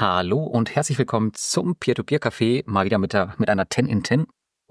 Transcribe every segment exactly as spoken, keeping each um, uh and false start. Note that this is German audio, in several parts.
Hallo und herzlich willkommen zum Peer-to-Peer-Café, mal wieder mit, der, mit einer zehn in zehn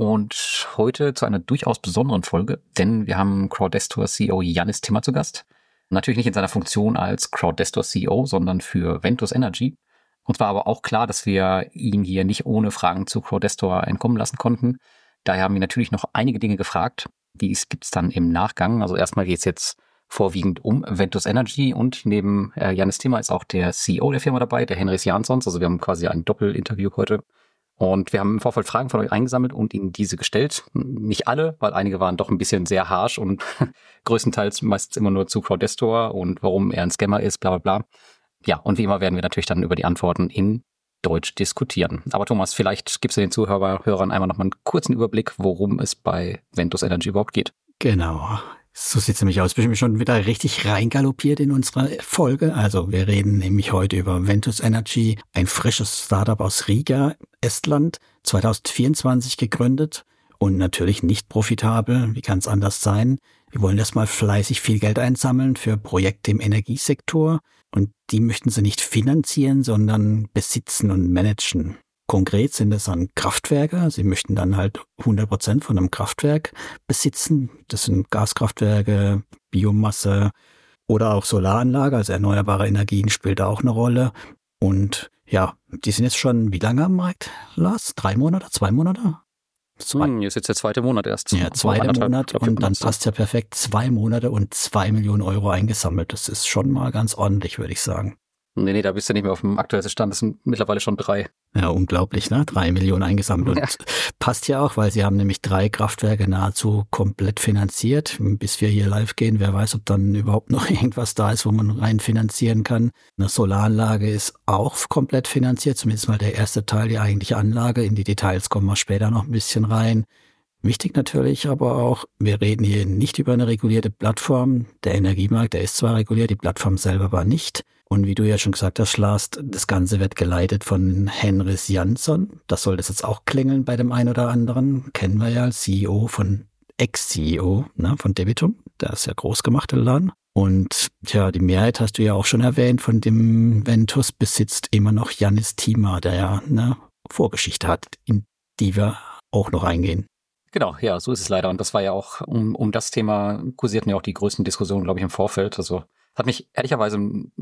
und heute zu einer durchaus besonderen Folge, denn wir haben Crowdestor C E O Yannis Timmer zu Gast. Natürlich nicht in seiner Funktion als Crowdestor C E O, sondern für Ventus Energy. Uns war aber auch klar, dass wir ihn hier nicht ohne Fragen zu Crowdestor entkommen lassen konnten. Daher haben wir natürlich noch einige Dinge gefragt, die gibt es dann im Nachgang. Also erstmal geht es jetzt vorwiegend um Ventus Energy und neben äh, Yannis Timmer ist auch der C E O der Firma dabei, der Henris Janssons. Also wir haben quasi ein Doppelinterview heute. Und wir haben im Vorfeld Fragen von euch eingesammelt und ihnen diese gestellt. Nicht alle, weil einige waren doch ein bisschen sehr harsh und größtenteils meistens immer nur zu Crowdestor und warum er ein Scammer ist, bla bla bla. Ja, und wie immer werden wir natürlich dann über die Antworten in Deutsch diskutieren. Aber Thomas, vielleicht gibst du den Zuhörern einmal noch mal einen kurzen Überblick, worum es bei Ventus Energy überhaupt geht. Genau. So sieht's nämlich aus. Ich bin schon wieder richtig reingaloppiert in unsere Folge. Also wir reden nämlich heute über Ventus Energy, ein frisches Startup aus Riga, Estland, zwanzig vierundzwanzig gegründet und natürlich nicht profitabel. Wie kann es anders sein? Wir wollen erstmal fleißig viel Geld einsammeln für Projekte im Energiesektor und die möchten sie nicht finanzieren, sondern besitzen und managen. Konkret sind es dann Kraftwerke. Sie möchten dann halt hundert Prozent von einem Kraftwerk besitzen. Das sind Gaskraftwerke, Biomasse oder auch Solaranlage, also erneuerbare Energien spielt da auch eine Rolle. Und ja, die sind jetzt schon wie lange am Markt, Lars? Drei Monate, zwei Monate? Zwei. Hm, jetzt ist der zweite Monat erst. Ja, zweite Monat und dann passt ja perfekt. Zwei Monate und zwei Millionen Euro eingesammelt. Das ist schon mal ganz ordentlich, würde ich sagen. Nee, nee, da bist du nicht mehr auf dem aktuellen Stand. Das sind mittlerweile schon drei. Ja, unglaublich, ne? Drei Millionen eingesammelt. Ja. Und passt ja auch, weil sie haben nämlich drei Kraftwerke nahezu komplett finanziert. Bis wir hier live gehen, wer weiß, ob dann überhaupt noch irgendwas da ist, wo man rein finanzieren kann. Eine Solaranlage ist auch komplett finanziert, zumindest mal der erste Teil, die eigentliche Anlage. In die Details kommen wir später noch ein bisschen rein. Wichtig natürlich aber auch, wir reden hier nicht über eine regulierte Plattform. Der Energiemarkt, der ist zwar reguliert, die Plattform selber war nicht. Und wie du ja schon gesagt hast, Lars, das Ganze wird geleitet von Henris Jansson. Das soll das jetzt auch klingeln bei dem einen oder anderen. Kennen wir ja als C E O von, Ex-C E O ne, von Debitum. Der ist ja groß gemacht, der Laden. Und tja, die Mehrheit hast du ja auch schon erwähnt, von dem Ventus besitzt immer noch Yannis Timmer, der ja eine Vorgeschichte hat, in die wir auch noch eingehen. Genau, ja, so ist es leider. Und das war ja auch, um, um das Thema kursierten ja auch die größten Diskussionen, glaube ich, im Vorfeld. Also hat mich ehrlicherweise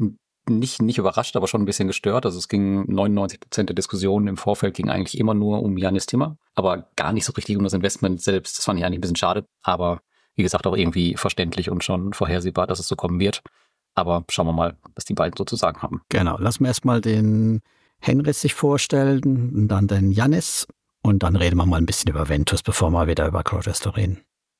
nicht, nicht überrascht, aber schon ein bisschen gestört. Also es ging neunundneunzig Prozent der Diskussionen im Vorfeld ging eigentlich immer nur um Yannis Timmer, aber gar nicht so richtig um das Investment selbst. Das fand ich eigentlich ein bisschen schade, aber wie gesagt auch irgendwie verständlich und schon vorhersehbar, dass es so kommen wird. Aber schauen wir mal, was die beiden so zu sagen haben. Genau, lassen wir erstmal den Henris sich vorstellen und dann den Yannis. Und dann reden wir mal ein bisschen über Ventus, bevor wir wieder über Crowdestor reden.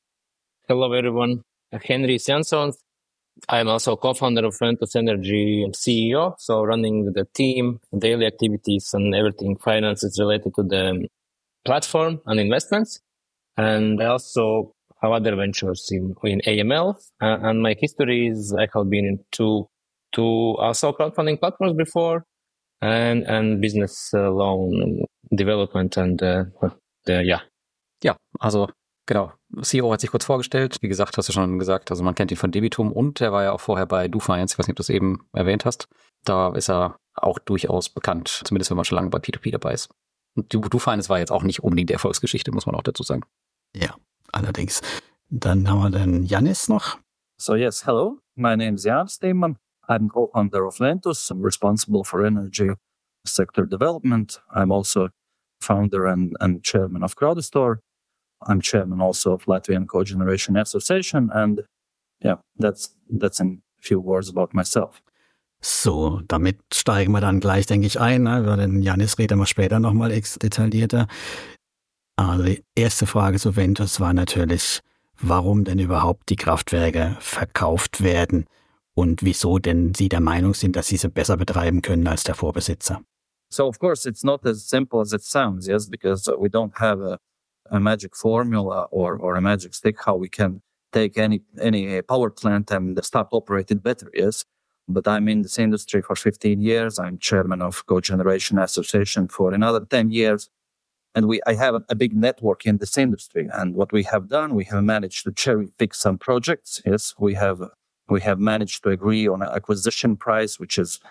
Hello everyone, Henris Janssons. I'm also co-founder of Ventus Energy and C E O, so running the team, daily activities and everything finances related to the platform and investments. And I also have other ventures in, in A M L. Uh, and my history is I have been in two, two also crowdfunding platforms before and, and business uh, loan Development and uh, uh, ja. Ja, also genau. C E O hat sich kurz vorgestellt. Wie gesagt, hast du schon gesagt, also man kennt ihn von Debitum und er war ja auch vorher bei DoFinance. Ich weiß nicht, ob du es eben erwähnt hast. Da ist er auch durchaus bekannt, zumindest wenn man schon lange bei P zwei P dabei ist. Und DoFinance war jetzt auch nicht unbedingt die Erfolgsgeschichte, muss man auch dazu sagen. Ja, allerdings. Dann haben wir den Yannis noch. So yes, hello. My name is Yannis Timmer. I'm co-founder of Ventus. I'm responsible for energy sector development. I'm also founder and, and chairman of Crowdestor. I'm chairman also of Latvian Cogeneration Association. And yeah, that's that's in a few words about myself. So, damit steigen wir dann gleich, denke ich, ein. Ne? Über den Yannis reden wir später nochmal detaillierter. Also die erste Frage zu Ventus war natürlich, warum denn überhaupt die Kraftwerke verkauft werden und wieso denn Sie der Meinung sind, dass Sie sie besser betreiben können als der Vorbesitzer. So, of course, it's not as simple as it sounds, yes, because we don't have a, a magic formula or, or a magic stick how we can take any any power plant and start operating better, yes. But I'm in this industry for fifteen years. I'm chairman of Cogeneration Association for another ten years. And we, I have a, a big network in this industry. And what we have done, we have managed to cherry pick some projects, yes. We have we have managed to agree on an acquisition price, which is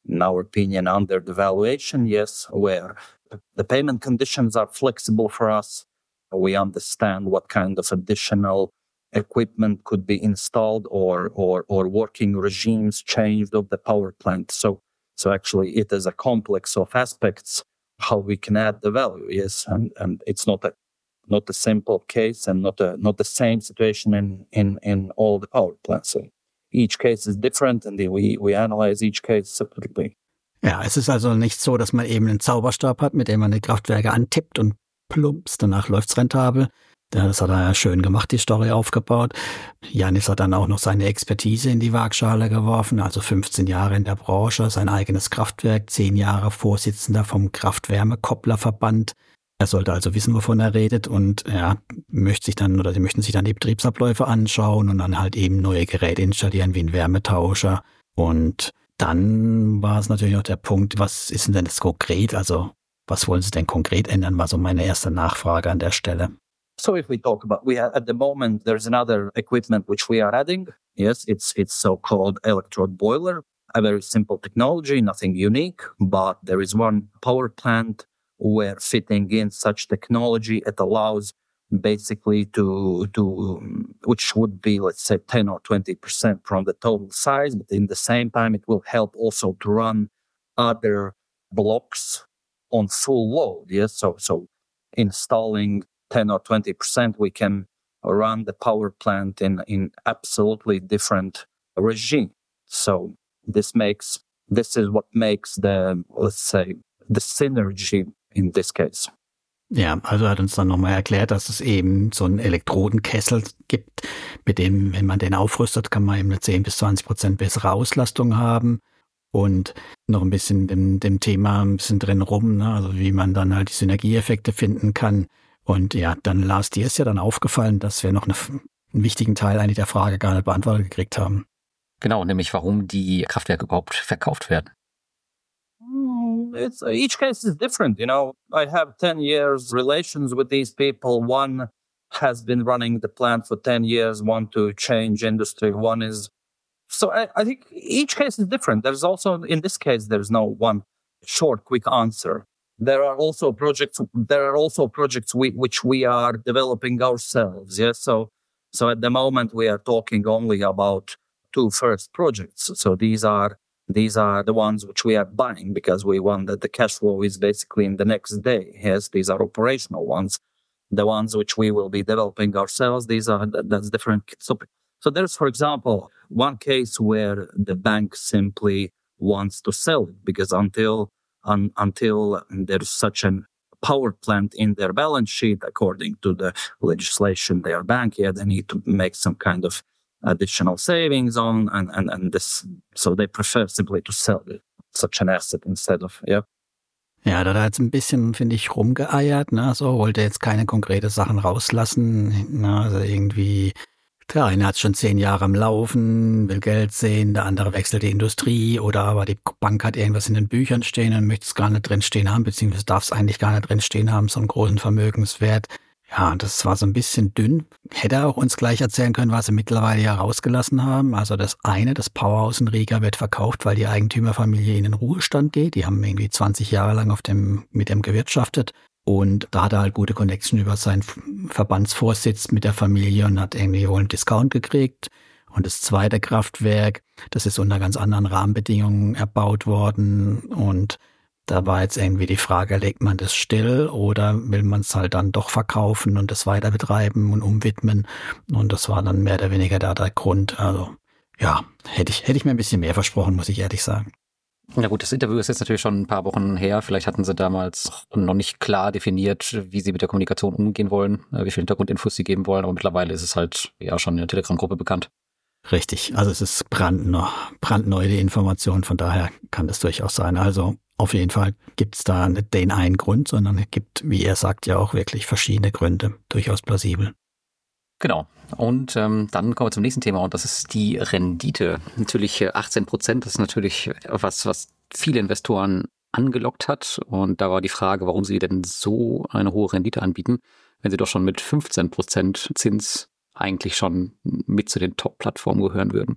in our opinion, under the valuation, yes, where the payment conditions are flexible for us. We understand what kind of additional equipment could be installed or or or working regimes changed of the power plant. So so actually it is a complex of aspects how we can add the value, yes, and and it's not a not a simple case and not a not the same situation in in in all the power plants. So each case is different and we we analyze each case separately. Ja, es ist also nicht so, dass man eben einen Zauberstab hat, mit dem man die Kraftwerke antippt und plumps, danach läuft's rentabel. Das hat er ja schön gemacht, die Story aufgebaut. Yannis hat dann auch noch seine Expertise in die Waagschale geworfen, also fünfzehn Jahre in der Branche, sein eigenes Kraftwerk, zehn Jahre Vorsitzender vom Kraft-Wärme-Koppler-Verband. Er sollte also wissen, wovon er redet und ja, möchte sich dann oder sie möchten sich dann die Betriebsabläufe anschauen und dann halt eben neue Geräte installieren wie ein Wärmetauscher. Und dann war es natürlich noch der Punkt, was ist denn das konkret? Also was wollen Sie denn konkret ändern, war so meine erste Nachfrage an der Stelle. So if we talk about, we are, at the moment, there's another equipment which we are adding. Yes, it's it's so-called electrode boiler, a very simple technology, nothing unique, but there is one power plant where fitting in such technology, it allows basically to, to which would be, let's say, ten or twenty percent from the total size, but in the same time, it will help also to run other blocks on full load. Yes, so so installing ten or twenty percent, we can run the power plant in, in absolutely different regime. So this makes, this is what makes the, let's say, the synergy in this case. Ja, also er hat uns dann nochmal erklärt, dass es eben so einen Elektrodenkessel gibt, mit dem, wenn man den aufrüstet, kann man eben eine zehn bis zwanzig Prozent bessere Auslastung haben. Und noch ein bisschen dem, dem Thema ein bisschen drin rum, ne? Also wie man dann halt die Synergieeffekte finden kann. Und ja, dann Lars, dir ist ja dann aufgefallen, dass wir noch eine, einen wichtigen Teil eigentlich der Frage gar nicht beantwortet gekriegt haben. Genau, nämlich warum die Kraftwerke überhaupt verkauft werden. It's, each case is different, you know. I have ten years relations with these people. One has been running the plant for ten years, one to change industry, one is... So I, I think each case is different. There's also, in this case, there's no one short, quick answer. There are also projects. There are also projects we, which we are developing ourselves. Yes, so so at the moment we are talking only about two first projects. So these are these are the ones which we are buying because we want that the cash flow is basically in the next day. Yes, these are operational ones. The ones which we will be developing ourselves. These are that, that's different. So so there's, for example, one case where the bank simply wants to sell it because until Un, until there's such a power plant in their balance sheet, according to the legislation, their bank, yeah, they need to make some kind of additional savings on, and, and, and this, so they prefer simply to sell it, such an asset instead of, yeah. Ja, da hat er jetzt ein bisschen, finde ich, rumgeeiert, ne, so, wollte jetzt keine konkrete Sachen rauslassen, ne, also irgendwie, der eine hat schon zehn Jahre am Laufen, will Geld sehen, der andere wechselt die Industrie oder aber die Bank hat irgendwas in den Büchern stehen und möchte es gar nicht drin stehen haben, beziehungsweise darf es eigentlich gar nicht drin stehen haben, so einen großen Vermögenswert. Ja, das war so ein bisschen dünn. Hätte er auch uns gleich erzählen können, was sie mittlerweile ja rausgelassen haben. Also das eine, das Powerhouse in Riga wird verkauft, weil die Eigentümerfamilie in den Ruhestand geht. Die haben irgendwie zwanzig Jahre lang auf dem, mit dem gewirtschaftet. Und da hat er halt gute Connection über seinen Verbandsvorsitz mit der Familie und hat irgendwie wohl einen Discount gekriegt. Und das zweite Kraftwerk, das ist unter ganz anderen Rahmenbedingungen erbaut worden. Und da war jetzt irgendwie die Frage, legt man das still oder will man es halt dann doch verkaufen und das weiter betreiben und umwidmen? Und das war dann mehr oder weniger da der Grund. Also ja, hätte ich, hätte ich mir ein bisschen mehr versprochen, muss ich ehrlich sagen. Na gut, das Interview ist jetzt natürlich schon ein paar Wochen her. Vielleicht hatten sie damals noch nicht klar definiert, wie sie mit der Kommunikation umgehen wollen, wie viel Hintergrundinfos sie geben wollen. Aber mittlerweile ist es halt ja schon in der Telegram-Gruppe bekannt. Richtig, also es ist brandneu, brandneu die Information. Von daher kann das durchaus sein. Also auf jeden Fall gibt es da nicht den einen Grund, sondern es gibt, wie er sagt, ja auch wirklich verschiedene Gründe. Durchaus plausibel. Genau. Und ähm, dann kommen wir zum nächsten Thema und das ist die Rendite. Natürlich äh, achtzehn Prozent, das ist natürlich was, was viele Investoren angelockt hat. Und da war die Frage, warum sie denn so eine hohe Rendite anbieten, wenn sie doch schon mit fünfzehn Prozent Zins eigentlich schon mit zu den Top-Plattformen gehören würden.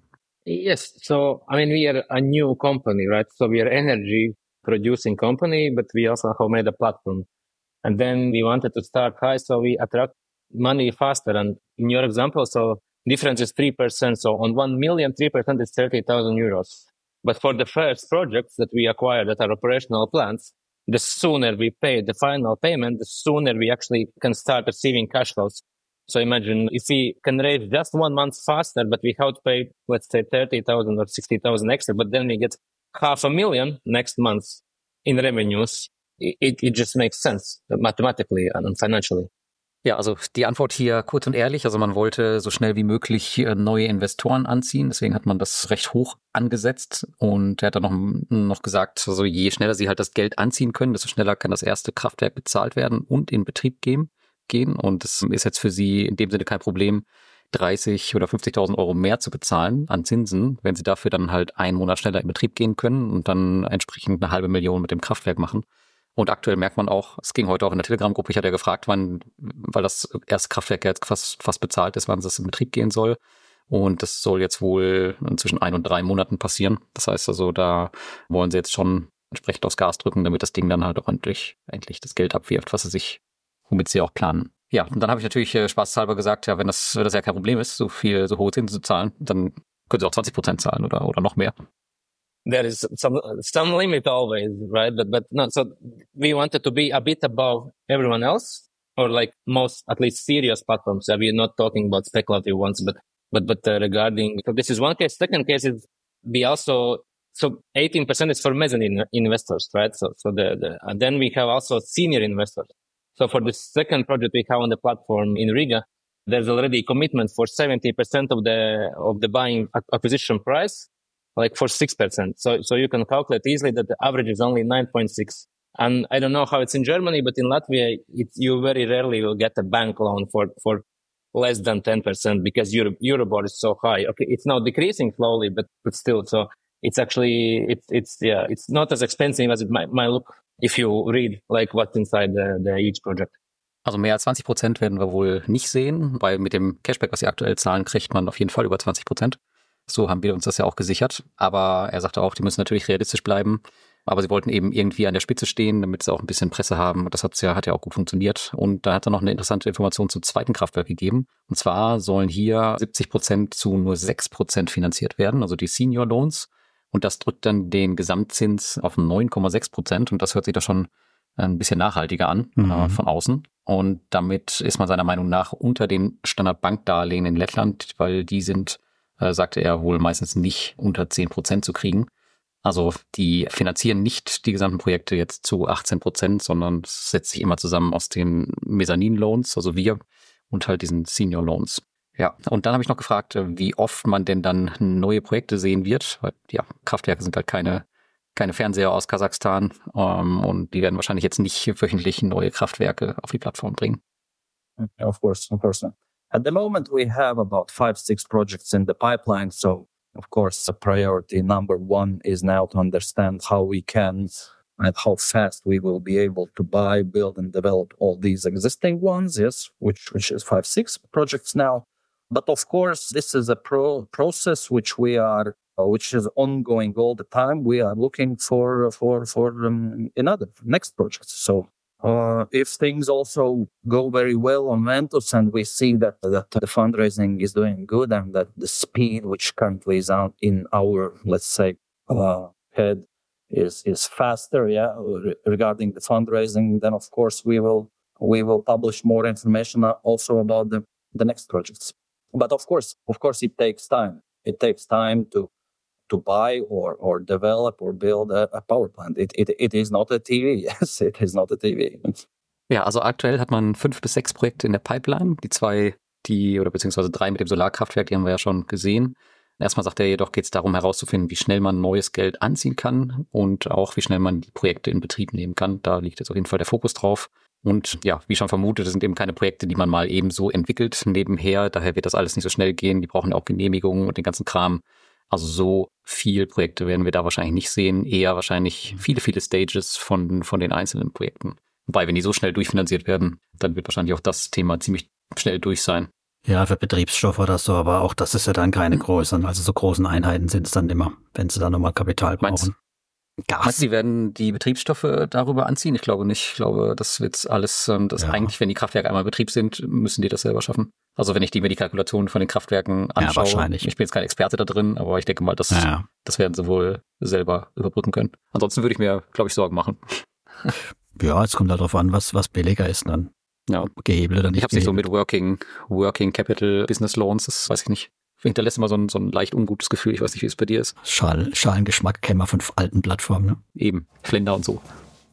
Yes. So, I mean, we are a new company, right? So we are energy producing company, but we also have made a platform. And then we wanted to start high, so we attract money faster. And in your example, so difference is three percent. So on one million, three percent is thirty thousand euros. But for the first projects that we acquired that are operational plants, the sooner we pay the final payment, the sooner we actually can start receiving cash flows. So imagine if we can raise just one month faster, but we have to pay, let's say, thirty thousand or sixty thousand extra, but then we get half a million next month in revenues. It, it just makes sense mathematically and financially. Ja, also die Antwort hier kurz und ehrlich. Also man wollte so schnell wie möglich neue Investoren anziehen. Deswegen hat man das recht hoch angesetzt. Und er hat dann noch, noch gesagt, also je schneller sie halt das Geld anziehen können, desto schneller kann das erste Kraftwerk bezahlt werden und in Betrieb gehen. gehen. Und es ist jetzt für sie in dem Sinne kein Problem, dreißig oder fünfzigtausend Euro mehr zu bezahlen an Zinsen, wenn sie dafür dann halt einen Monat schneller in Betrieb gehen können und dann entsprechend eine halbe Million mit dem Kraftwerk machen. Und aktuell merkt man auch, es ging heute auch in der Telegram-Gruppe, ich hatte ja gefragt, wann, weil das erste Kraftwerk jetzt fast, fast bezahlt ist, wann es in Betrieb gehen soll. Und das soll jetzt wohl zwischen ein und drei Monaten passieren. Das heißt also, da wollen sie jetzt schon entsprechend aufs Gas drücken, damit das Ding dann halt auch endlich, endlich das Geld abwirft, was sie sich, womit sie auch planen. Ja, und dann habe ich natürlich äh, spaßhalber gesagt, ja, wenn das, wenn das ja kein Problem ist, so viel, so hohe Zinsen zu zahlen, dann können sie auch zwanzig Prozent zahlen oder, oder noch mehr. There is some some limit always, right? But but no. So we wanted to be a bit above everyone else, or like most, at least serious platforms. So we're not talking about speculative ones, but but but uh, regarding. So this is one case. Second case is we also so eighteen percent is for mezzanine investors, right? So so the, the and then we have also senior investors. So for the second project we have on the platform in Riga, there's already a commitment for seventy percent of the of the buying acquisition price. Like for six percent. So, so you can calculate easily that the average is only nine point six. And I don't know how it's in Germany, but in Latvia, it's, you very rarely will get a bank loan for, for less than ten percent because Euro, Euribor is so high. Okay. It's now decreasing slowly, but, but still. So it's actually, it's, it's, yeah, it's not as expensive as it might, might look if you read like what's inside the, the each project. Also mehr als zwanzig Prozent werden wir wohl nicht sehen, weil mit dem Cashback, was sie aktuell zahlen, kriegt man auf jeden Fall über zwanzig Prozent. So haben wir uns das ja auch gesichert. Aber er sagte auch, die müssen natürlich realistisch bleiben. Aber sie wollten eben irgendwie an der Spitze stehen, damit sie auch ein bisschen Presse haben. Und das hat's ja, hat ja auch gut funktioniert. Und da hat er noch eine interessante Information zum zweiten Kraftwerk gegeben. Und zwar sollen hier siebzig Prozent zu nur sechs Prozent finanziert werden, also die Senior Loans. Und das drückt dann den Gesamtzins auf neun Komma sechs Prozent. Und das hört sich da schon ein bisschen nachhaltiger an, mhm. äh, von außen. Und damit ist man seiner Meinung nach unter den Standardbankdarlehen in Lettland, weil die sind, Äh, sagte er, wohl meistens nicht unter zehn Prozent zu kriegen. Also die finanzieren nicht die gesamten Projekte jetzt zu achtzehn Prozent, sondern es setzt sich immer zusammen aus den Mezzanin-Loans, also wir, und halt diesen Senior-Loans. Ja, und dann habe ich noch gefragt, wie oft man denn dann neue Projekte sehen wird, weil ja, Kraftwerke sind halt keine, keine Fernseher aus Kasachstan ähm, und die werden wahrscheinlich jetzt nicht wöchentlich neue Kraftwerke auf die Plattform bringen. Of course, of course. At the moment, we have about five, six projects in the pipeline. So, of course, the priority number one is now to understand how we can and how fast we will be able to buy, build, and develop all these existing ones. Yes, which which is five, six projects now. But of course, this is a pro- process which we are, uh, which is ongoing all the time. We are looking for for for um, another next projects. So. Uh, if things also go very well on Ventus and we see that, that the fundraising is doing good and that the speed which currently is out in our, let's say, uh, head is, is faster, yeah, re- regarding the fundraising, then of course we will, we will publish more information also about the, the next projects. But of course, of course it takes time. It takes time to to buy or or develop or build a, a power plant. It, it it is not a T V. Yes, it is not a T V. Ja, also aktuell hat man fünf bis sechs Projekte in der Pipeline. Die zwei, die oder beziehungsweise drei mit dem Solarkraftwerk, die haben wir ja schon gesehen. Erstmal sagt er jedoch, geht es darum herauszufinden, wie schnell man neues Geld anziehen kann und auch wie schnell man die Projekte in Betrieb nehmen kann. Da liegt jetzt auf jeden Fall der Fokus drauf. Und ja, wie schon vermutet, das sind eben keine Projekte, die man mal eben so entwickelt nebenher. Daher wird das alles nicht so schnell gehen. Die brauchen ja auch Genehmigungen und den ganzen Kram. Also so viel Projekte werden wir da wahrscheinlich nicht sehen, eher wahrscheinlich viele, viele Stages von, von den einzelnen Projekten. Wobei, wenn die so schnell durchfinanziert werden, dann wird wahrscheinlich auch das Thema ziemlich schnell durch sein. Ja, für Betriebsstoff oder so, aber auch das ist ja dann keine größeren, also so großen Einheiten sind es dann immer, wenn sie dann nochmal Kapital brauchen. Gas. Meinst du, die werden die Betriebsstoffe darüber anziehen? Ich glaube nicht. Ich glaube, das wird alles, das ja. eigentlich, wenn die Kraftwerke einmal in Betrieb sind, müssen die das selber schaffen. Also wenn ich die mir die Kalkulationen von den Kraftwerken anschaue, ja, wahrscheinlich. Ich bin jetzt kein Experte da drin, aber ich denke mal, das, ja. das werden sie wohl selber überbrücken können. Ansonsten würde ich mir, glaube ich, Sorgen machen. Ja, es kommt halt darauf an, was, was billiger ist dann. Ja. Gehebelt oder nicht. Ich habe es nicht so mit Working, Working Capital Business Loans, das weiß ich nicht. Hinterlässt immer so ein, so ein leicht ungutes Gefühl. Ich weiß nicht, wie es bei dir ist. Schal, Schalengeschmack kennen wir von alten Plattformen. Ne? Eben, Flender und so.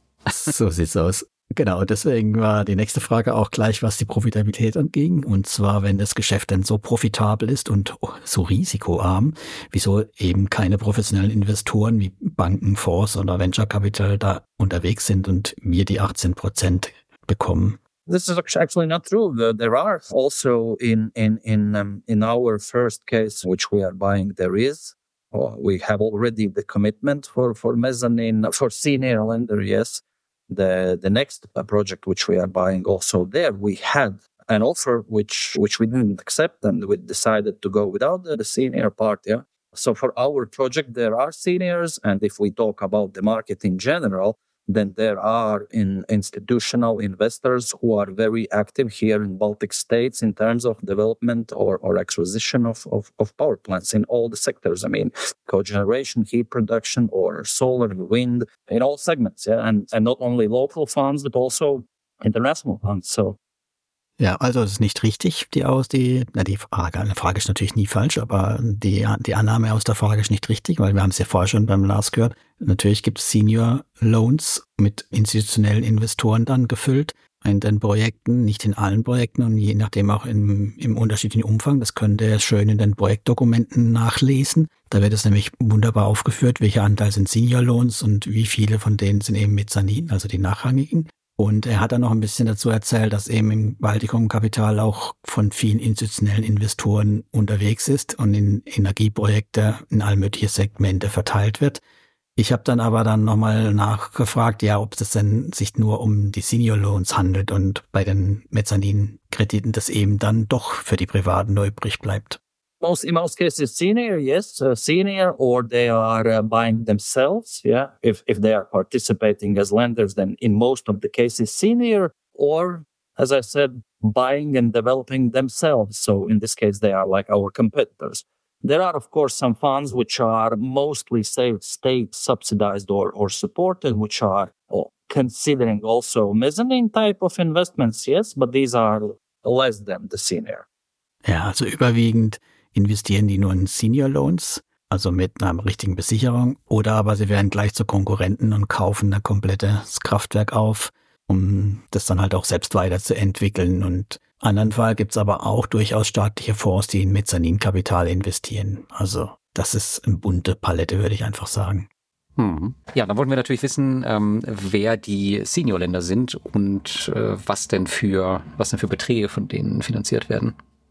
So sieht's aus. Genau, deswegen war die nächste Frage auch gleich, was die Profitabilität anging. Und zwar, wenn das Geschäft denn so profitabel ist und so risikoarm, wieso eben keine professionellen Investoren wie Banken, Fonds oder Venture Capital da unterwegs sind und wir die achtzehn Prozent bekommen. This is actually not true. There are also in in in um, in our first case, which we are buying, there is. Oh, we have already the commitment for for mezzanine for senior lender. Yes, the the next project which we are buying also there we had an offer which which we didn't accept and we decided to go without the, the senior part. Yeah. So for our project there are seniors, and if we talk about the market in general, then there are in institutional investors who are very active here in Baltic states in terms of development or, or acquisition of, of, of power plants in all the sectors. I mean, cogeneration, heat production, or solar, wind, in all segments. Yeah, and, and not only local funds, but also international funds. So. Ja, also es ist nicht richtig, die aus die, na die Frage, eine Frage ist natürlich nie falsch, aber die, die Annahme aus der Frage ist nicht richtig, weil wir haben es ja vorher schon beim Lars gehört. Natürlich gibt es Senior Loans mit institutionellen Investoren dann gefüllt in den Projekten, nicht in allen Projekten und je nachdem auch im, im unterschiedlichen Umfang. Das könnt ihr schön in den Projektdokumenten nachlesen. Da wird es nämlich wunderbar aufgeführt, welcher Anteil sind Senior Loans und wie viele von denen sind eben Mezzanin, also die nachrangigen. Und er hat dann noch ein bisschen dazu erzählt, dass eben im Baltikum Kapital auch von vielen institutionellen Investoren unterwegs ist und in Energieprojekte in all mögliche Segmente verteilt wird. Ich habe dann aber dann nochmal nachgefragt, ja, ob es denn sich nur um die Senior Loans handelt und bei den Mezzanin-Krediten das eben dann doch für die Privaten nur übrig bleibt. Most, in most cases, senior, yes, uh, senior, or they are uh, buying themselves, yeah. If if they are participating as lenders, then in most of the cases, senior, or, as I said, buying and developing themselves. So in this case, they are like our competitors. There are, of course, some funds which are mostly, say, state subsidized or, or supported, which are oh, considering also mezzanine type of investments, yes, but these are less than the senior. Ja, also überwiegend investieren die nur in Senior Loans, also mit einer richtigen Besicherung, oder aber sie werden gleich zu Konkurrenten und kaufen ein komplettes Kraftwerk auf, um das dann halt auch selbst weiterzuentwickeln. Und andernfalls gibt es aber auch durchaus staatliche Fonds, die in Mezzaninkapital investieren. Also das ist eine bunte Palette, würde ich einfach sagen. Hm. Ja, dann wollten wir natürlich wissen, ähm, wer die Senior-Länder sind und äh, was denn für was denn für Beträge von denen finanziert werden.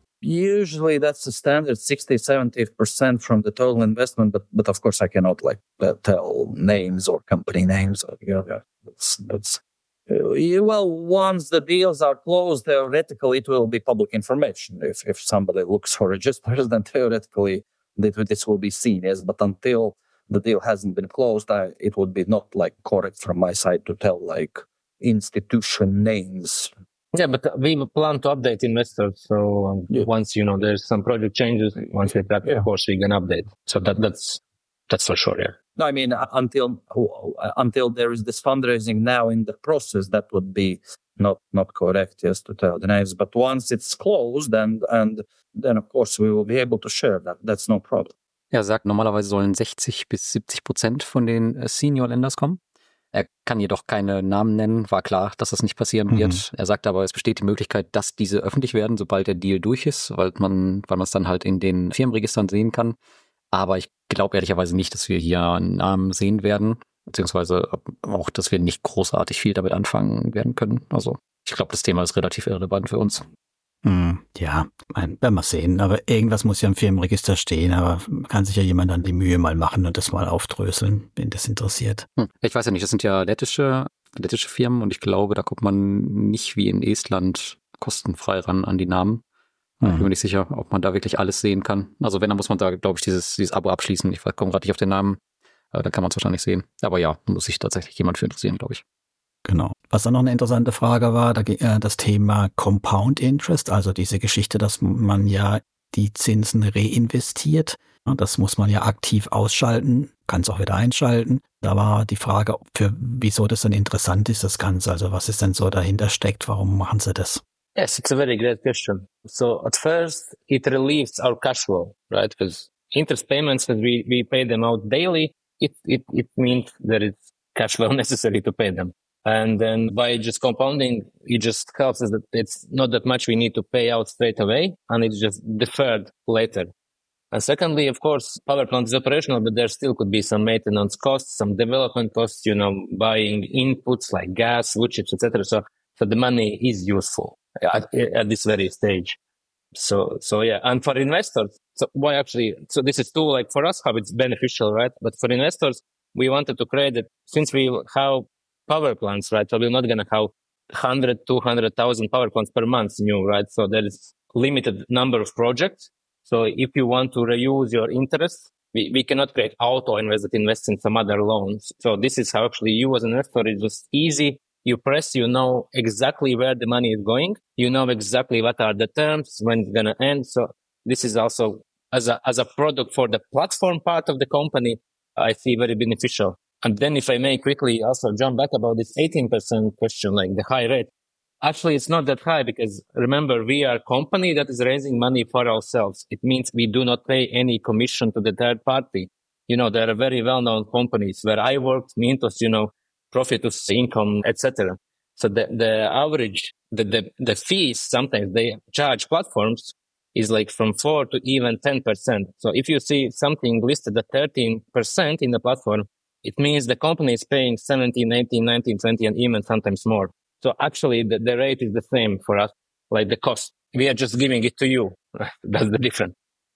Usually that's the standard sixty, seventy percent from the total investment, but but of course I cannot like uh, tell names or company names. Or, you know, that's, that's, uh, well, once the deals are closed, theoretically it will be public information. If if somebody looks for registers, then theoretically this will be seen, yes, but until the deal hasn't been closed, I, it would be not like correct from my side to tell like institution names. Yeah, but we plan to update investors. So um, yeah. once, you know, there's some project changes, once we that, yeah. of course, we can update. So that that's that's for sure, yeah. No, I mean, until until there is this fundraising now in the process, that would be not not correct, yes, to tell the names. But once it's closed, and and then, of course, we will be able to share that. That's no problem. Er sagt, normalerweise sollen sechzig bis siebzig Prozent von den Senior-Länders kommen. Er kann jedoch keine Namen nennen, war klar, dass das nicht passieren mhm. wird. Er sagt aber, es besteht die Möglichkeit, dass diese öffentlich werden, sobald der Deal durch ist, weil man weil man es dann halt in den Firmenregistern sehen kann. Aber ich glaube ehrlicherweise nicht, dass wir hier einen Namen sehen werden, beziehungsweise auch, dass wir nicht großartig viel damit anfangen werden können. Also ich glaube, das Thema ist relativ irrelevant für uns. Ja, werden wir sehen. Aber irgendwas muss ja im Firmenregister stehen. Aber kann sich ja jemand dann die Mühe mal machen und das mal aufdröseln, wenn das interessiert. Hm. Ich weiß ja nicht, das sind ja lettische, lettische Firmen und ich glaube, da kommt man nicht wie in Estland kostenfrei ran an die Namen. Mhm. Ich bin mir nicht sicher, ob man da wirklich alles sehen kann. Also wenn, dann muss man da, glaube ich, dieses, dieses Abo abschließen. Ich komme gerade nicht auf den Namen. Äh, da kann man es wahrscheinlich sehen. Aber ja, muss sich tatsächlich jemand für interessieren, glaube ich. Genau. Was dann noch eine interessante Frage war, da, äh, das Thema Compound Interest, also diese Geschichte, dass man ja die Zinsen reinvestiert. Das muss man ja aktiv ausschalten, kann es auch wieder einschalten. Da war die Frage, für wieso das dann interessant ist, das Ganze. Also was ist denn so dahinter steckt, warum machen sie das? Yes, it's a very great question. So at first, it relieves our cash flow, right? Because interest payments, that we, we pay them out daily, it, it, it means that it's cash flow necessary to pay them. And then by just compounding, it just helps us that it's not that much we need to pay out straight away, and it's just deferred later. And secondly, of course, power plant is operational, but there still could be some maintenance costs, some development costs, you know, buying inputs like gas, wood chips, et cetera. So, so the money is useful at, at this very stage. So, so yeah. And for investors, so why actually, so this is too, like for us, how it's beneficial, right? But for investors, we wanted to create it since we have power plants, right? So we're not going to have one hundred, two hundred thousand power plants per month new, right? So there is limited number of projects. So if you want to reuse your interest, we, we cannot create auto invest that invests in some other loans. So this is how actually you as an investor is just easy. You press, you know exactly where the money is going. You know exactly what are the terms, when it's going to end. So this is also as a, as a product for the platform part of the company, I see very beneficial. And then if I may quickly also jump back about this eighteen percent question, like the high rate. Actually, it's not that high because remember, we are a company that is raising money for ourselves. It means we do not pay any commission to the third party. You know, there are very well-known companies where I worked, Mintos, you know, Profitus, Income, et cetera. So the, the average, the, the, the fees sometimes they charge platforms is like from four to even ten percent. So if you see something listed at thirteen percent in the platform, it means the company is paying seventeen, eighteen, nineteen, twenty, and even sometimes more. So actually, the, the rate is the same for us, like the cost. We are just giving it to you. That's the difference.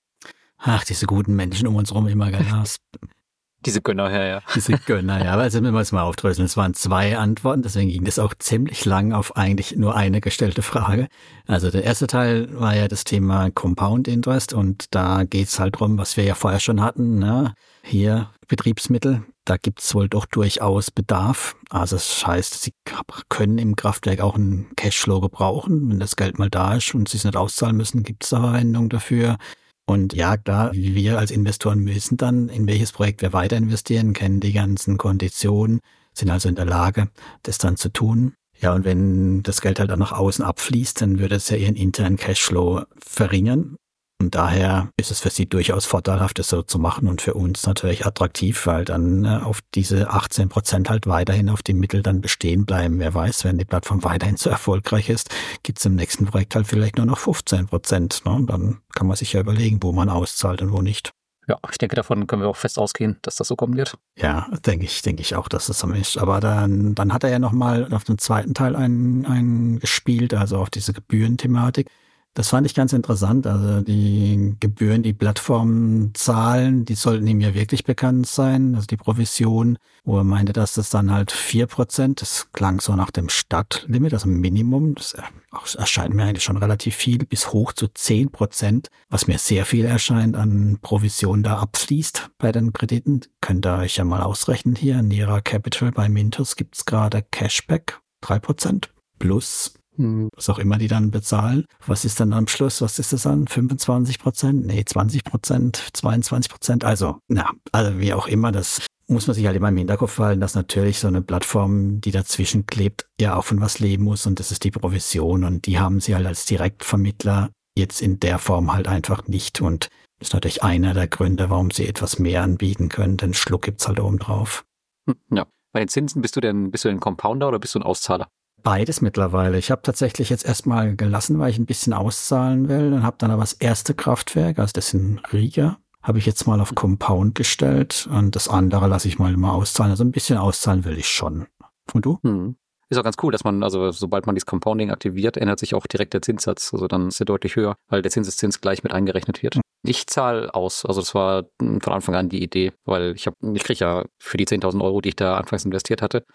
Ach, diese guten Menschen um uns rum immer Gas. Diese Gönner, ja, ja. Diese Gönner, ja. Also wenn wir es mal aufdröseln, es waren zwei Antworten, deswegen ging das auch ziemlich lang auf eigentlich nur eine gestellte Frage. Also der erste Teil war ja das Thema Compound Interest und da geht's halt drum, was wir ja vorher schon hatten, ne? Hier Betriebsmittel, da gibt's wohl doch durchaus Bedarf. Also das heißt, sie können im Kraftwerk auch einen Cashflow gebrauchen. Wenn das Geld mal da ist und sie es nicht auszahlen müssen, gibt's da Verwendung dafür. Und ja, klar, wir als Investoren wissen dann, in welches Projekt wir weiter investieren, kennen die ganzen Konditionen, sind also in der Lage, das dann zu tun. Ja, und wenn das Geld halt auch nach außen abfließt, dann würde es ja ihren internen Cashflow verringern. Und daher ist es für sie durchaus vorteilhaft, das so zu machen und für uns natürlich attraktiv, weil dann äh, auf diese achtzehn Prozent halt weiterhin auf die Mittel dann bestehen bleiben. Wer weiß, wenn die Plattform weiterhin so erfolgreich ist, gibt es im nächsten Projekt halt vielleicht nur noch fünfzehn Prozent. Ne? Dann kann man sich ja überlegen, wo man auszahlt und wo nicht. Ja, ich denke, davon können wir auch fest ausgehen, dass das so kommen wird. Ja, denke ich, denke ich auch, dass das so ist. Aber dann, dann hat er ja nochmal auf dem zweiten Teil einen, einen gespielt, also auf diese Gebührenthematik. Das fand ich ganz interessant. Also die Gebühren, die Plattformen zahlen, die sollten ihm ja wirklich bekannt sein. Also die Provision, wo er meinte, dass das dann halt vier Prozent, das klang so nach dem Stadtlimit, also Minimum. Das erscheint mir eigentlich schon relativ viel, bis hoch zu zehn Prozent, was mir sehr viel erscheint an Provision da abfließt bei den Krediten. Könnt ihr euch ja mal ausrechnen hier. In Nera Capital bei Mintos gibt's gerade Cashback, drei Prozent plus was auch immer die dann bezahlen. Was ist dann am Schluss? Was ist das dann? fünfundzwanzig Prozent? Nee, zwanzig Prozent, zweiundzwanzig Prozent. Also, na, also wie auch immer, das muss man sich halt immer im Hinterkopf halten, dass natürlich so eine Plattform, die dazwischen klebt, ja auch von was leben muss und das ist die Provision und die haben sie halt als Direktvermittler jetzt in der Form halt einfach nicht und das ist natürlich einer der Gründe, warum sie etwas mehr anbieten können, denn Schluck gibt's halt oben drauf. Ja. Bei den Zinsen bist du denn, bist du ein Compounder oder bist du ein Auszahler? Beides mittlerweile. Ich habe tatsächlich jetzt erstmal gelassen, weil ich ein bisschen auszahlen will. Dann habe dann aber das erste Kraftwerk, also das in Riga, habe ich jetzt mal auf Compound gestellt und das andere lasse ich mal mal auszahlen. Also ein bisschen auszahlen will ich schon. Und du? Hm. Ist auch ganz cool, dass man, also sobald man dieses Compounding aktiviert, ändert sich auch direkt der Zinssatz. Also dann ist er deutlich höher, weil der Zinseszins gleich mit eingerechnet wird. Ich zahle aus. Also das war von Anfang an die Idee, weil ich habe, ich kriege ja für die zehntausend Euro, die ich da anfangs investiert hatte,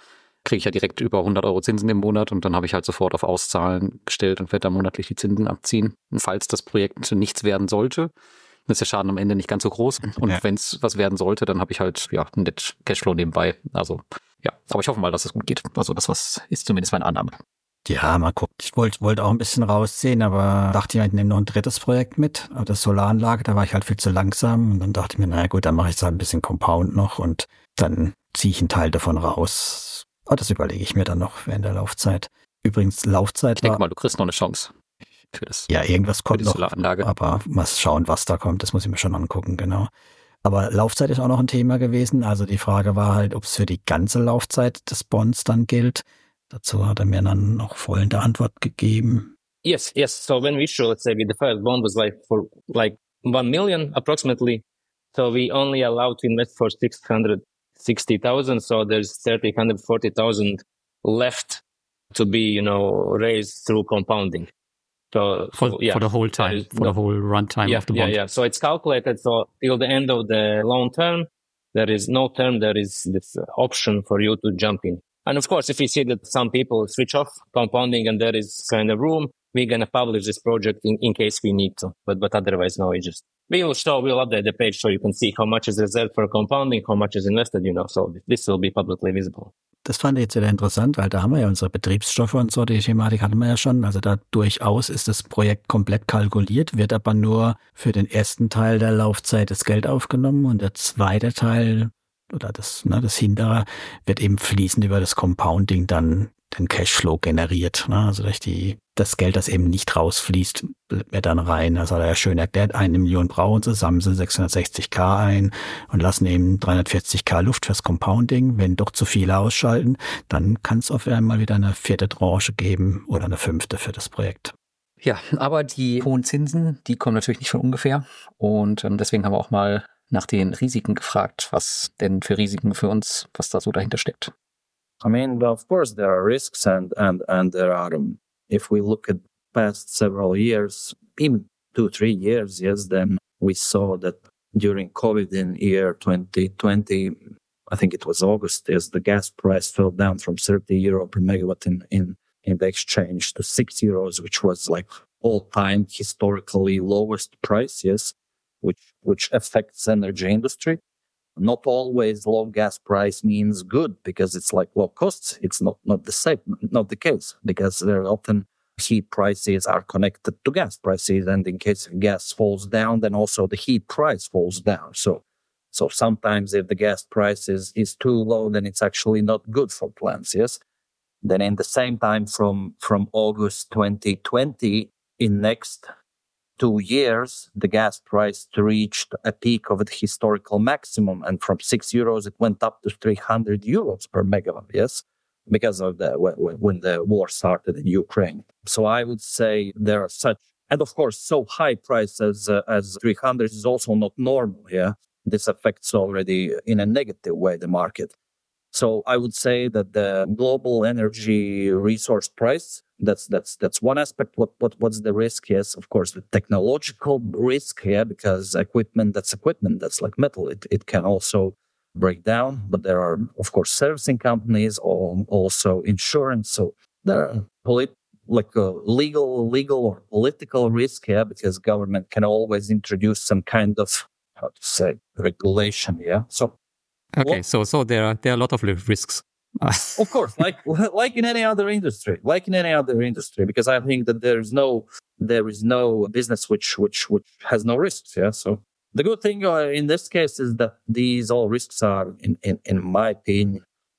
kriege ich ja direkt über hundert Euro Zinsen im Monat und dann habe ich halt sofort auf Auszahlen gestellt und werde da monatlich die Zinsen abziehen. Und falls das Projekt nichts werden sollte, dann ist der Schaden am Ende nicht ganz so groß. Und ja. wenn es was werden sollte, dann habe ich halt ja einen Net Cashflow nebenbei. Also ja, aber ich hoffe mal, dass es gut geht. Also das was ist zumindest meine Annahme. Ja, mal gucken. Ich wollte wollte auch ein bisschen rausziehen, aber dachte mir, ich nehme noch ein drittes Projekt mit. Aber das Solaranlage, da war ich halt viel zu langsam. Und dann dachte ich mir, naja gut, dann mache ich halt ein bisschen Compound noch und dann ziehe ich einen Teil davon raus. Aber das überlege ich mir dann noch während der Laufzeit. Übrigens, Laufzeit Ich denke mal, du kriegst noch eine Chance für das. Ja, irgendwas kommt für die noch. Solaranlage. Aber mal schauen, was da kommt. Das muss ich mir schon angucken, genau. Aber Laufzeit ist auch noch ein Thema gewesen. Also die Frage war halt, ob es für die ganze Laufzeit des Bonds dann gilt. Dazu hat er mir dann noch folgende Antwort gegeben. Yes, yes. So when we issue, let's say, the first bond was like for like one million approximately. So we only allowed to invest for six hundred sixty thousand. So there's thirty, one hundred forty thousand left to be, you know, raised through compounding. So, for, so, yeah. for the whole time, for no, the whole run time yeah, of the bond. Yeah, yeah. So it's calculated. So till the end of the loan term, there is no term. There is this option for you to jump in. And of course, if we see that some people switch off compounding and there is kind of room, we're going to publish this project in, in case we need to. But but otherwise, no, we just, we will show, we'll update the page so you can see how much is reserved for compounding, how much is invested, you know, so this will be publicly visible. Das fand ich jetzt wieder interessant, weil da haben wir ja unsere Betriebsstoffe und so, die Thematik hatten wir ja schon. Also da durchaus ist das Projekt komplett kalkuliert, wird aber nur für den ersten Teil der Laufzeit das Geld aufgenommen und der zweite Teil oder das, ne, das hintere wird eben fließend über das Compounding dann den Cashflow generiert. Ne? Also durch die, das Geld, das eben nicht rausfließt, bleibt mir dann rein. Das hat er ja schön erklärt. Eine Million brauchen sie, sammeln sie sechshundertsechzig ein und lassen eben dreihundertvierzig Luft fürs Compounding. Wenn doch zu viele ausschalten, dann kann es auf einmal wieder eine vierte Tranche geben oder eine fünfte für das Projekt. Ja, aber die hohen Zinsen, die kommen natürlich nicht von ungefähr. Und ähm, deswegen haben wir auch mal nach den Risiken gefragt, was denn für Risiken für uns, was da so dahinter steckt. I mean, well, of course, there are risks, and and and there are. Um, if we look at past several years, even two, three years, yes, then we saw that during COVID in year twenty twenty, I think it was August, yes, the gas price fell down from thirty euro per megawatt in in in the exchange to six euros, which was like all-time historically lowest price, yes. Which which affects energy industry. Not always low gas price means good because it's like low costs. It's not, not the same, not the case, because very often heat prices are connected to gas prices, and in case gas falls down, then also the heat price falls down. So so sometimes if the gas price is, is too low, then it's actually not good for plants, yes? Then in the same time from from August twenty twenty, in next two years, the gas price reached a peak of the historical maximum, and from six euros, it went up to three hundred euros per megawatt, yes, because of the when the war started in Ukraine. So I would say there are such, and of course, so high price as, uh, as three hundred is also not normal, yeah. This affects already in a negative way the market. So I would say that the global energy resource price, that's that's that's one aspect. What what what's the risk? Yes, of course, the technological risk, yeah, because equipment, that's equipment, that's like metal. It it can also break down, but there are, of course, servicing companies or also insurance. So there are polit- like a legal legal or political risk, yeah, because government can always introduce some kind of, how to say, regulation, yeah. So Okay, so so there are there are a lot of risks. Of course, like like in any other industry, like in any other industry, because I think that there is no there is no business which which which has no risks. Yeah. So the good thing uh, in this case is that these all risks are, in in, in my opinion,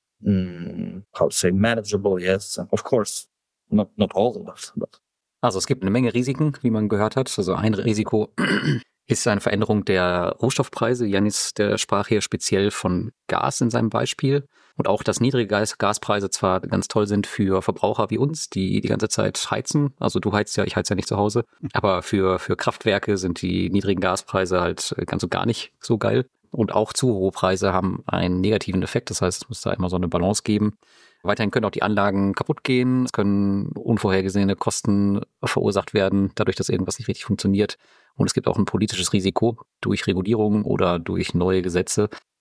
mm, how to say, manageable. Yes, of course, not not all of us, but. Also es gibt eine Menge Risiken, wie man gehört hat. Also ein Risiko ist eine Veränderung der Rohstoffpreise. Yannis, der sprach hier speziell von Gas in seinem Beispiel. Und auch, dass niedrige Gas- Gaspreise zwar ganz toll sind für Verbraucher wie uns, die die ganze Zeit heizen. Also du heizt ja, ich heiz ja nicht zu Hause. Aber für, für Kraftwerke sind die niedrigen Gaspreise halt ganz und gar nicht so geil. Und auch zu hohe Preise haben einen negativen Effekt. Das heißt, es muss da immer so eine Balance geben. Weiterhin können auch die Anlagen kaputt gehen. Es können unvorhergesehene Kosten verursacht werden, dadurch, dass irgendwas nicht richtig funktioniert. Und es gibt auch ein politisches Risiko durch Regulierung oder durch neue Gesetze.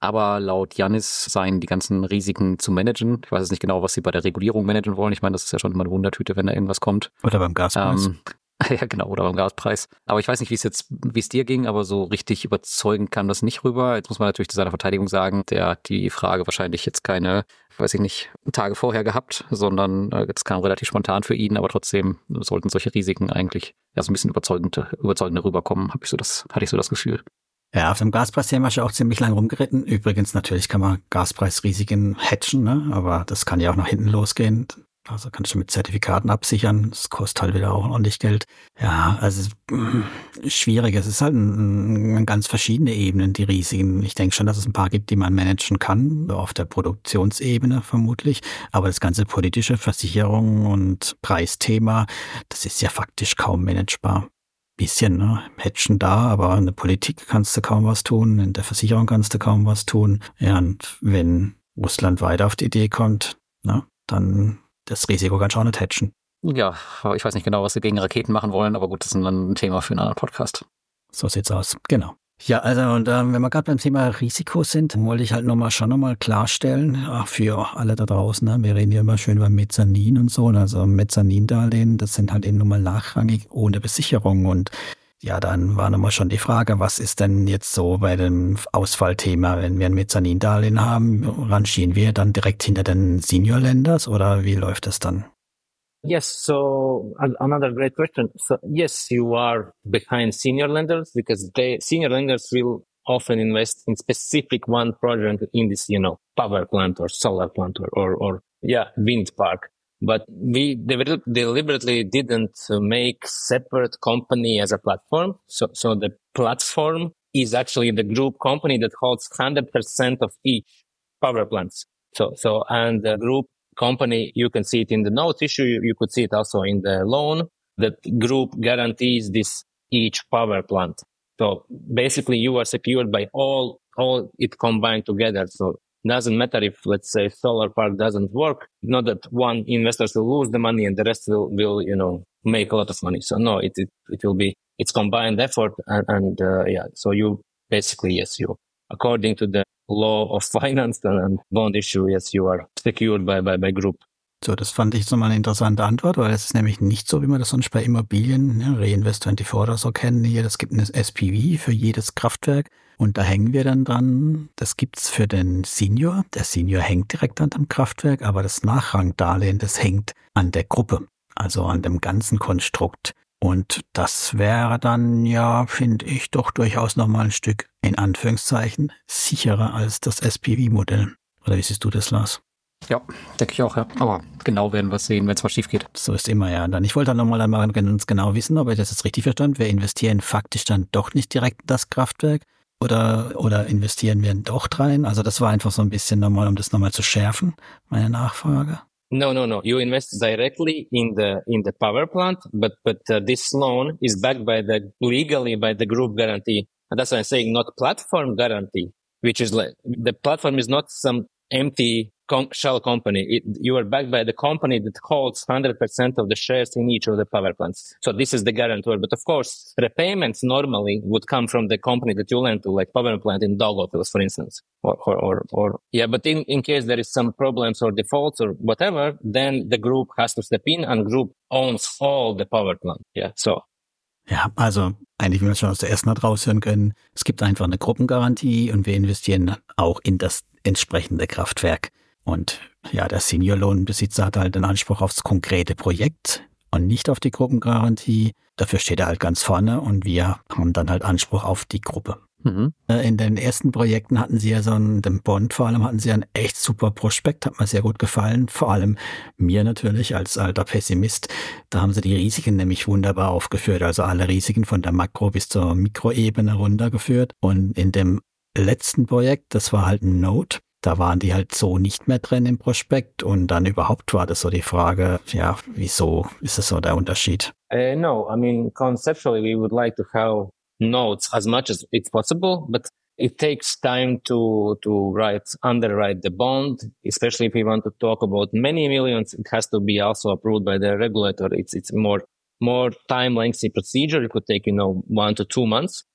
Aber laut Yannis seien die ganzen Risiken zu managen. Ich weiß jetzt nicht genau, was sie bei der Regulierung managen wollen. Ich meine, das ist ja schon immer eine Wundertüte, wenn da irgendwas kommt. Oder beim Gaspreis. Ähm, ja, genau, oder beim Gaspreis. Aber ich weiß nicht, wie es jetzt, wie es dir ging, aber so richtig überzeugend kam das nicht rüber. Jetzt muss man natürlich zu seiner Verteidigung sagen, der hat die Frage wahrscheinlich jetzt keine, weiß ich nicht, Tage vorher gehabt, sondern äh, jetzt kam relativ spontan für ihn, aber trotzdem sollten solche Risiken eigentlich ja so ein bisschen überzeugender, überzeugender rüberkommen, habe ich so das, hatte ich so das Gefühl. Ja, auf dem Gaspreisthema ist ja auch ziemlich lang rumgeritten. Übrigens, natürlich kann man Gaspreisrisiken hatchen, ne? Aber das kann ja auch nach hinten losgehen. Also kannst du mit Zertifikaten absichern. Das kostet halt wieder auch ordentlich Geld. Ja, also schwierig. Es ist halt ein, ein ganz verschiedene Ebenen, die Risiken. Ich denke schon, dass es ein paar gibt, die man managen kann, auf der Produktionsebene vermutlich. Aber das ganze politische Versicherung und Preisthema, das ist ja faktisch kaum managebar. Bisschen, ne? Hatchen da, aber in der Politik kannst du kaum was tun, in der Versicherung kannst du kaum was tun. Ja, und wenn Russland weiter auf die Idee kommt, ne, dann das Risiko kannst du auch nicht hatchen. Ja, ich weiß nicht genau, was sie gegen Raketen machen wollen, aber gut, das ist dann ein Thema für einen anderen Podcast. So sieht's aus, genau. Ja, also und ähm, wenn wir gerade beim Thema Risiko sind, wollte ich halt nochmal schon nochmal klarstellen, ja, für alle da draußen, ne, wir reden ja immer schön über Mezzanin und so, also Mezzanindarlehen, das sind halt eben nochmal nachrangig ohne Besicherung und ja, dann war nochmal schon die Frage, was ist denn jetzt so bei dem Ausfallthema, wenn wir ein Mezzanindarlehen haben, rangieren wir dann direkt hinter den Senior Lenders oder wie läuft das dann? Yes, so another great question. So yes, you are behind senior lenders because they senior lenders will often invest in specific one project in this, you know, power plant or solar plant or or, or yeah, wind park. But we deliberately didn't make separate company as a platform. So so the platform is actually the group company that holds one hundred percent of each power plants. So so and the group company, you can see it in the note issue. You, you could see it also in the loan. That group guarantees this each power plant. So basically, you are secured by all all it combined together. So it doesn't matter if, let's say, solar park doesn't work. Not that one investor will lose the money and the rest will, will you know, make a lot of money. So no, it it, it will be it's combined effort and, and uh, yeah. So you basically yes, you according to the law of finance and bond issue, yes, you are secured by, by, by group. So, das fand ich jetzt nochmal eine interessante Antwort, weil es ist nämlich nicht so, wie man das sonst bei Immobilien, ja, Reinvest vierundzwanzig oder so kennen. Hier, das gibt ein S P V für jedes Kraftwerk und da hängen wir dann dran. Das gibt's für den Senior. Der Senior hängt direkt an dem Kraftwerk, aber das Nachrangdarlehen, das hängt an der Gruppe, also an dem ganzen Konstrukt. Und das wäre dann ja, finde ich, doch durchaus nochmal ein Stück, in Anführungszeichen, sicherer als das S P V-Modell. Oder wie siehst du das, Lars? Ja, denke ich auch, ja. Aber genau werden wir es sehen, wenn es mal schief geht. So ist immer, ja. Dann, ich wollte dann nochmal einmal ganz genau wissen, ob ich das jetzt richtig verstanden. Wir investieren faktisch dann doch nicht direkt in das Kraftwerk oder, oder investieren wir doch rein? Also das war einfach so ein bisschen nochmal, um das nochmal zu schärfen, meine Nachfrage. No, no, no. You invest directly in the in the power plant, but but uh, this loan is backed by the legally by the group guarantee, and that's why I'm saying not platform guarantee, which is like the platform is not some empty com- shell company. It, you are backed by the company that holds one hundred percent of the shares in each of the power plants. So this is the guarantor. But of course, repayments normally would come from the company that you lend to, like power plant in Daugavpils, for instance. Or, or, or, or yeah, but in, in case there is some problems or defaults or whatever, then the group has to step in and group owns all the power plant. Yeah, so. Ja, also eigentlich, wie wir schon aus der ersten Mal raushören können, es gibt einfach eine Gruppengarantie und wir investieren auch in das entsprechende Kraftwerk. Und ja, der Senior-Loan-Besitzer hat halt den Anspruch aufs konkrete Projekt und nicht auf die Gruppengarantie. Dafür steht er halt ganz vorne und wir haben dann halt Anspruch auf die Gruppe. Mhm. In den ersten Projekten hatten sie ja so einen, dem Bond vor allem hatten sie einen echt super Prospekt, hat mir sehr gut gefallen. Vor allem mir natürlich als alter Pessimist. Da haben sie die Risiken nämlich wunderbar aufgeführt, also alle Risiken von der Makro- bis zur Mikroebene runtergeführt. Und in dem letzten Projekt, das war halt ein Note, da waren die halt so nicht mehr drin im Prospekt und dann überhaupt war das so die Frage, ja, wieso ist das so der Unterschied? Uh, no, I mean, conceptually we would like to have notes as much as it's possible, but it takes time to to write, underwrite the bond, especially if we want to talk about many millions. It has to be also approved by the regulator. It's it's more more time lengthy procedure. It could take, you know, one to two months.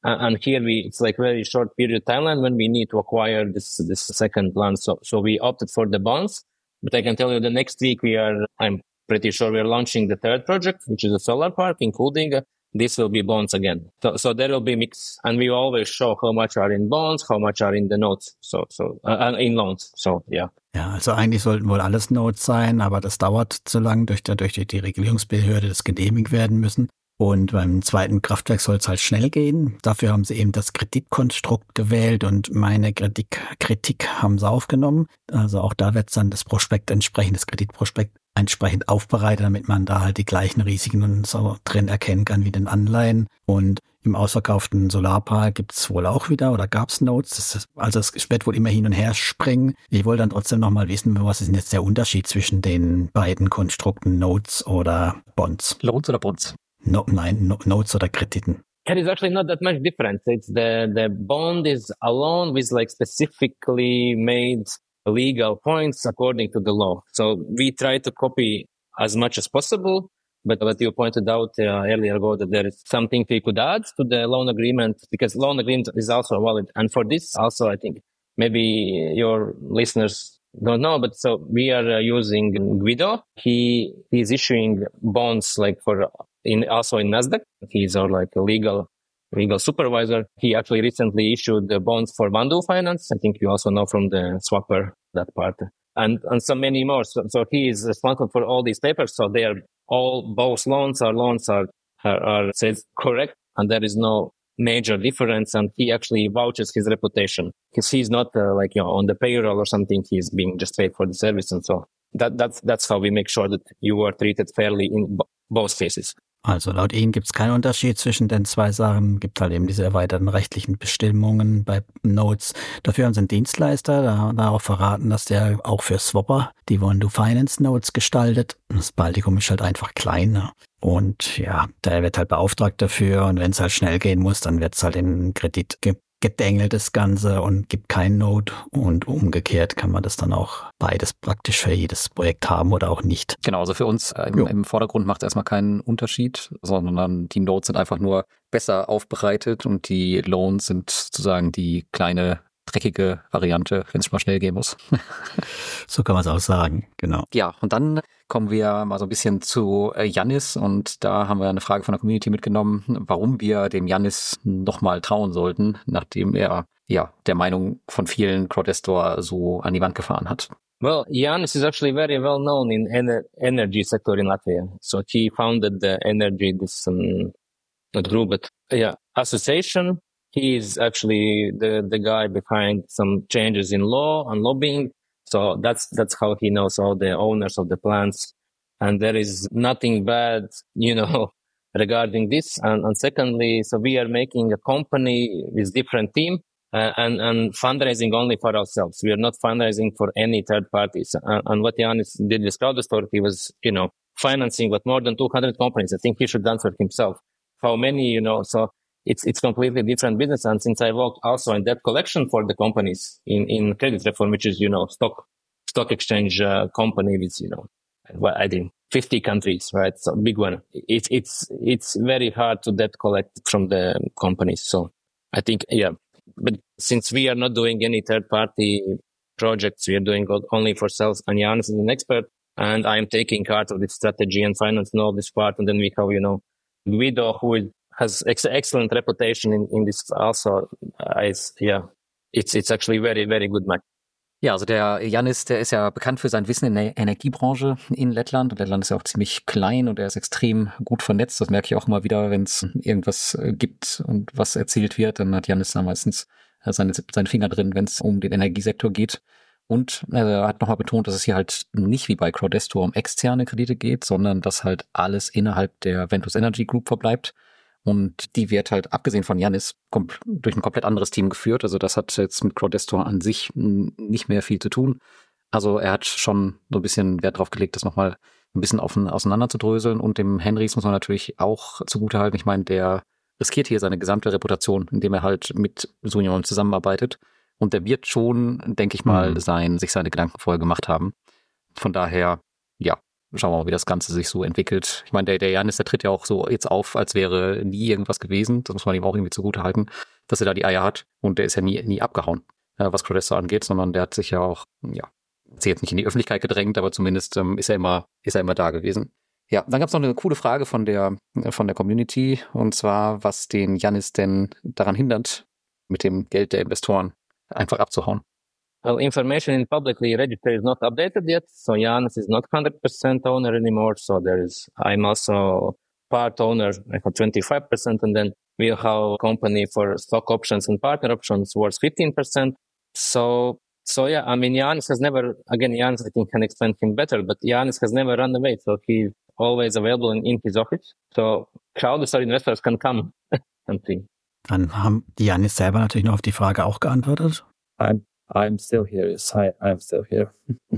and here we, it's like very short period timeline when we need to acquire this, this second plant. So, so we opted for the bonds, but I can tell you the next week we are, I'm pretty sure we are launching the third project, which is a solar park, including uh, this will be bonds again. So, so there will be mix, and we always show how much are in bonds, how much are in the notes. So, so, uh, in loans. So, yeah. Ja, also eigentlich sollten wohl alles Notes sein, aber das dauert zu lang durch, durch die Regulierungsbehörde, das genehmigt werden müssen. Und beim zweiten Kraftwerk soll es halt schnell gehen. Dafür haben sie eben das Kreditkonstrukt gewählt und meine Kritik, Kritik haben sie aufgenommen. Also auch da wird dann das Prospekt entsprechend, das Kreditprospekt entsprechend aufbereitet, damit man da halt die gleichen Risiken und so drin erkennen kann wie den Anleihen. Und im ausverkauften Solarpark gibt es wohl auch wieder oder gab es Notes. Das ist, also es wird wohl immer hin und her springen. Ich wollte dann trotzdem nochmal wissen, was ist denn jetzt der Unterschied zwischen den beiden Konstrukten, Notes oder Bonds? Loans oder Bonds? No, nein, no, Notes oder Krediten. There is actually not that much difference. It's the, the bond is a loan with like specifically made legal points according to the law. So we try to copy as much as possible. But what you pointed out uh, earlier ago that there is something we could add to the loan agreement because loan agreement is also valid. And for this also, I think maybe your listeners don't know, but so we are uh, using Guido. He is issuing bonds like for in also in Nasdaq. He's our like a legal legal supervisor. He actually recently issued the bonds for Vandu Finance. I think you also know from the Swapper that part, and and so many more. So, so he is responsible for all these papers. So they are all both loans. Our loans are are, are said correct, and there is no major difference, and he actually vouches his reputation because he's not uh, like, you know, on the payroll or something. He's being just paid for the service. And so that, that's, that's how we make sure that you are treated fairly in b- both cases. Also laut Ihnen gibt es keinen Unterschied zwischen den zwei Sachen. Gibt halt eben diese erweiterten rechtlichen Bestimmungen bei Notes. Dafür haben sie einen Dienstleister, da darauf verraten, dass der auch für Swapper die Vandu Finance Notes gestaltet. Das Baltikum ist halt einfach klein, ne? Und ja, der wird halt beauftragt dafür. Und wenn es halt schnell gehen muss, dann wird es halt in Kredit ge- gedengelt, das Ganze, und gibt kein Note. Und umgekehrt kann man das dann auch beides praktisch für jedes Projekt haben oder auch nicht. Genau, also für uns äh, im, im Vordergrund macht es erstmal keinen Unterschied, sondern die Notes sind einfach nur besser aufbereitet und die Loans sind sozusagen die kleine, dreckige Variante, wenn es mal schnell gehen muss. So kann man es auch sagen, genau. Ja, und dann kommen wir mal so ein bisschen zu Yannis, und da haben wir eine Frage von der Community mitgenommen, warum wir dem Yannis nochmal trauen sollten, nachdem er ja der Meinung von vielen Crowdestor so an die Wand gefahren hat. Well, Yannis is actually very well known in ener- energy sector in Latvia. So he founded the energy, this um, not group, but yeah, association. He is actually the, the guy behind some changes in law and lobbying. So that's, that's how he knows all the owners of the plants. And there is nothing bad, you know, regarding this. And, and secondly, so we are making a company with different team uh, and, and fundraising only for ourselves. We are not fundraising for any third parties. And, and what Yannis did with Crowdestor, he was, you know, financing what more than two hundred companies. I think he should answer himself. How many, you know, so It's it's completely different business. And since I worked also in debt collection for the companies in, in Credit Reform, which is, you know, stock, stock exchange uh, company with, you know, well, I think fifty countries, right? So big one. It's, it's, it's very hard to debt collect from the companies. So I think, yeah, but since we are not doing any third party projects, we are doing only for sales, and Yannis is an expert, and I'm taking part of the strategy and finance and all this part. And then we have, you know, Guido, who is has ex- excellent reputation in, in this also. Uh, it's, yeah, it's, it's actually very, very good match. Ja, also der Yannis, der ist ja bekannt für sein Wissen in der Energiebranche in Lettland. Und Lettland ist ja auch ziemlich klein und er ist extrem gut vernetzt. Das merke ich auch immer wieder, wenn es irgendwas gibt und was erzählt wird, dann hat Yannis da meistens seine, seine Finger drin, wenn es um den Energiesektor geht. Und er hat nochmal betont, dass es hier halt nicht wie bei Crowdestor um externe Kredite geht, sondern dass halt alles innerhalb der Ventus Energy Group verbleibt. Und die wird halt, abgesehen von Yannis, kom- durch ein komplett anderes Team geführt. Also das hat jetzt mit Crowdestor an sich n- nicht mehr viel zu tun. Also er hat schon so ein bisschen Wert drauf gelegt, das nochmal ein bisschen offen auseinander zu dröseln. Und dem Henrys muss man natürlich auch zugutehalten. Ich meine, der riskiert hier seine gesamte Reputation, indem er halt mit Sunion zusammenarbeitet. Und der wird schon, denke ich mal, Mhm. sein, sich seine Gedanken vorher gemacht haben. Von daher, ja, schauen wir mal, wie das Ganze sich so entwickelt. Ich meine, der, der Giannis, der tritt ja auch so jetzt auf, als wäre nie irgendwas gewesen. Das muss man ihm auch irgendwie zugute halten, dass er da die Eier hat. Und der ist ja nie, nie abgehauen, äh, was Crowdestor angeht, sondern der hat sich ja auch, ja, hat sich jetzt nicht in die Öffentlichkeit gedrängt, aber zumindest ähm, ist er immer, ist er immer da gewesen. Ja, dann gab es noch eine coole Frage von der, von der Community, und zwar, was den Giannis denn daran hindert, mit dem Geld der Investoren einfach abzuhauen. Well, information in publicly registered is not updated yet, so Giannis is not one hundred percent owner anymore. So there is, I'm also part owner, I have twenty-five percent, and then we have a company for stock options and partner options worth fifteen percent. So, so yeah, I mean, Giannis has never, again, Giannis, I think, can explain him better, but Giannis has never run away, so he's always available in, in his office. So Crowdestor investors can come and see. Dann haben die Giannis selber natürlich noch auf die Frage auch geantwortet. I'm I'm still here. Yes, I, I'm still here.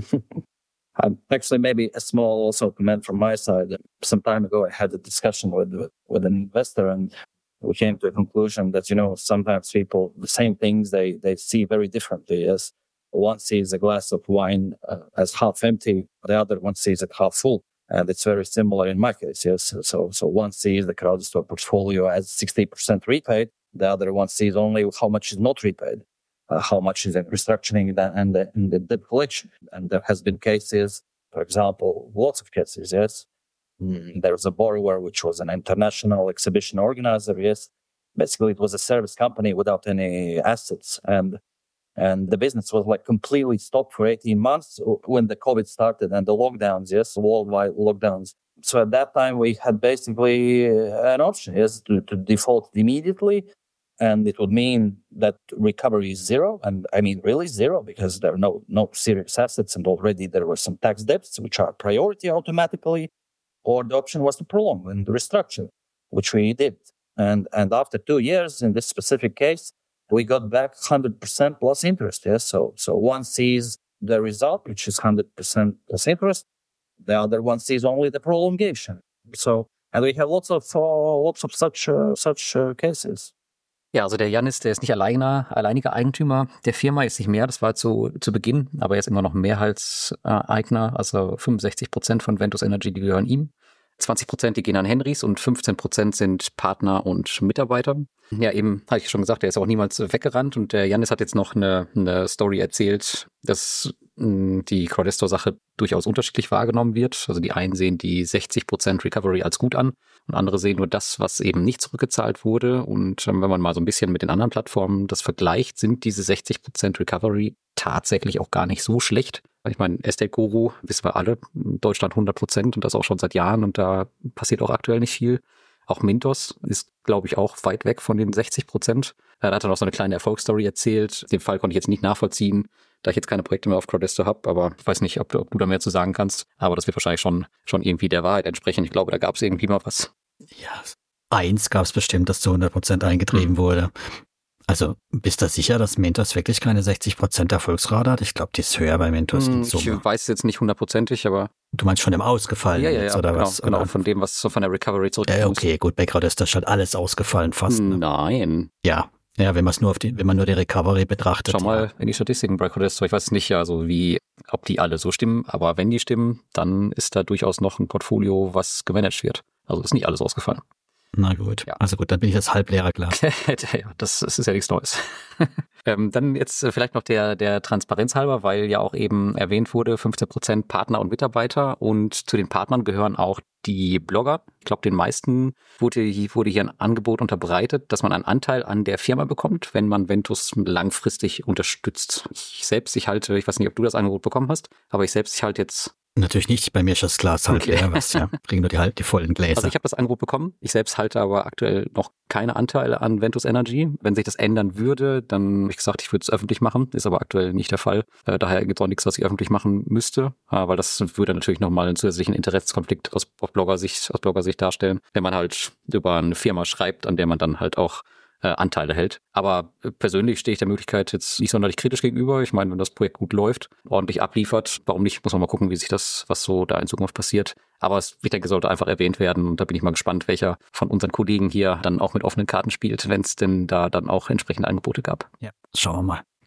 um, actually, maybe a small also comment from my side. Some time ago, I had a discussion with, with with an investor, and we came to a conclusion that, you know, sometimes people, the same things they they see very differently. Yes, one sees a glass of wine uh, as half empty, the other one sees it half full. And it's very similar in my case, yes. So so one sees the Crowdestor portfolio as sixty percent repaid. The other one sees only how much is not repaid, uh, how much is in restructuring and the, and the debt collection. And there has been cases, for example, lots of cases, yes. Mm, there was a borrower which was an international exhibition organizer, yes. Basically, it was a service company without any assets. And And the business was like completely stopped for eighteen months when the COVID started and the lockdowns, yes, worldwide lockdowns. So at that time, we had basically an option, yes, to, to default immediately. And it would mean that recovery is zero. And I mean, really zero, because there are no, no serious assets. And already there were some tax debts, which are priority automatically. Or the option was to prolong and restructure, which we did. And, and after two years, in this specific case, we got back one hundred percent plus interest, yes? So so one sees the result, which is one hundred percent plus interest. The other one sees only the prolongation. So, and we have lots of uh, lots of such uh, such uh, cases. Ja, also der Giannis, der ist nicht alleiner, alleiniger Eigentümer der Firma, ist nicht mehr, das war zu, zu Beginn, aber er ist immer noch Mehrheitseigner, also fünfundsechzig Prozent von Ventus Energy, die gehören ihm. zwanzig Prozent, die gehen an Henrys und fünfzehn Prozent sind Partner und Mitarbeiter. Ja, eben, habe ich schon gesagt, der ist auch niemals weggerannt, und der Giannis hat jetzt noch eine, eine Story erzählt, dass mh, die Crowdestor-Sache durchaus unterschiedlich wahrgenommen wird. Also die einen sehen die sechzig Prozent Recovery als gut an und andere sehen nur das, was eben nicht zurückgezahlt wurde. Und ähm, wenn man mal so ein bisschen mit den anderen Plattformen das vergleicht, sind diese sechzig Prozent Recovery tatsächlich auch gar nicht so schlecht. Ich meine, Estate Guru, wissen wir alle, Deutschland hundert Prozent und das auch schon seit Jahren, und da passiert auch aktuell nicht viel. Auch Mintos ist, glaube ich, auch weit weg von den sechzig Prozent. Da hat er noch so eine kleine Erfolgsstory erzählt. Den Fall konnte ich jetzt nicht nachvollziehen, da ich jetzt keine Projekte mehr auf Crowdestor habe, aber ich weiß nicht, ob, ob du da mehr zu sagen kannst. Aber das wird wahrscheinlich schon, schon irgendwie der Wahrheit entsprechen. Ich glaube, da gab es irgendwie mal was. Ja, eins gab es bestimmt, das zu hundert Prozent eingetrieben mhm. wurde. Also bist du sicher, dass Mintos wirklich keine sechzig Prozent Erfolgsrate hat? Ich glaube, die ist höher bei Mintos. Hm, ich weiß jetzt nicht hundertprozentig, aber... Du meinst schon im Ausgefallen ja, ja, jetzt, ja, oder genau, was? Genau, oder? Von dem, was so von der Recovery zurückkommt. Ja, okay, gut, bei Crowdestor ist halt alles ausgefallen fast. Ne? Nein. Ja, ja, wenn man es nur auf die, wenn man nur die Recovery betrachtet. Schau mal ja. in die Statistiken bei Crowdestor. Ich weiß nicht, also wie, ob die alle so stimmen, aber wenn die stimmen, dann ist da durchaus noch ein Portfolio, was gemanagt wird. Also ist nicht alles ausgefallen. Na gut, ja. Also gut, dann bin ich das halbleerer Glas. ja, das, das ist ja nichts Neues. ähm, dann jetzt vielleicht noch der, der Transparenz halber, weil ja auch eben erwähnt wurde, fünfzehn Prozent Partner und Mitarbeiter, und zu den Partnern gehören auch die Blogger. Ich glaube, den meisten wurde, wurde hier ein Angebot unterbreitet, dass man einen Anteil an der Firma bekommt, wenn man Ventus langfristig unterstützt. Ich selbst, ich halte, ich weiß nicht, ob du das Angebot bekommen hast, aber ich selbst, ich halte jetzt... Natürlich nicht, bei mir ist das Glas halt okay. leer, was ja, bringen nur die, halt die vollen Gläser. Also ich habe das Angebot bekommen, ich selbst halte aber aktuell noch keine Anteile an Ventus Energy. Wenn sich das ändern würde, dann habe ich gesagt, ich würde es öffentlich machen, ist aber aktuell nicht der Fall. Äh, daher gibt es auch nichts, was ich öffentlich machen müsste, äh, weil das würde natürlich nochmal einen zusätzlichen Interessenskonflikt aus, aus Bloggersicht, aus Bloggersicht darstellen, wenn man halt über eine Firma schreibt, an der man dann halt auch Äh, Anteile hält. Aber äh, persönlich stehe ich der Möglichkeit jetzt nicht sonderlich kritisch gegenüber. Ich meine, wenn das Projekt gut läuft, ordentlich abliefert, warum nicht, muss man mal gucken, wie sich das, was so da in Zukunft passiert. Aber es, ich denke, sollte einfach erwähnt werden, und da bin ich mal gespannt, welcher von unseren Kollegen hier dann auch mit offenen Karten spielt, wenn es denn da dann auch entsprechende Angebote gab. Ja, schauen wir mal.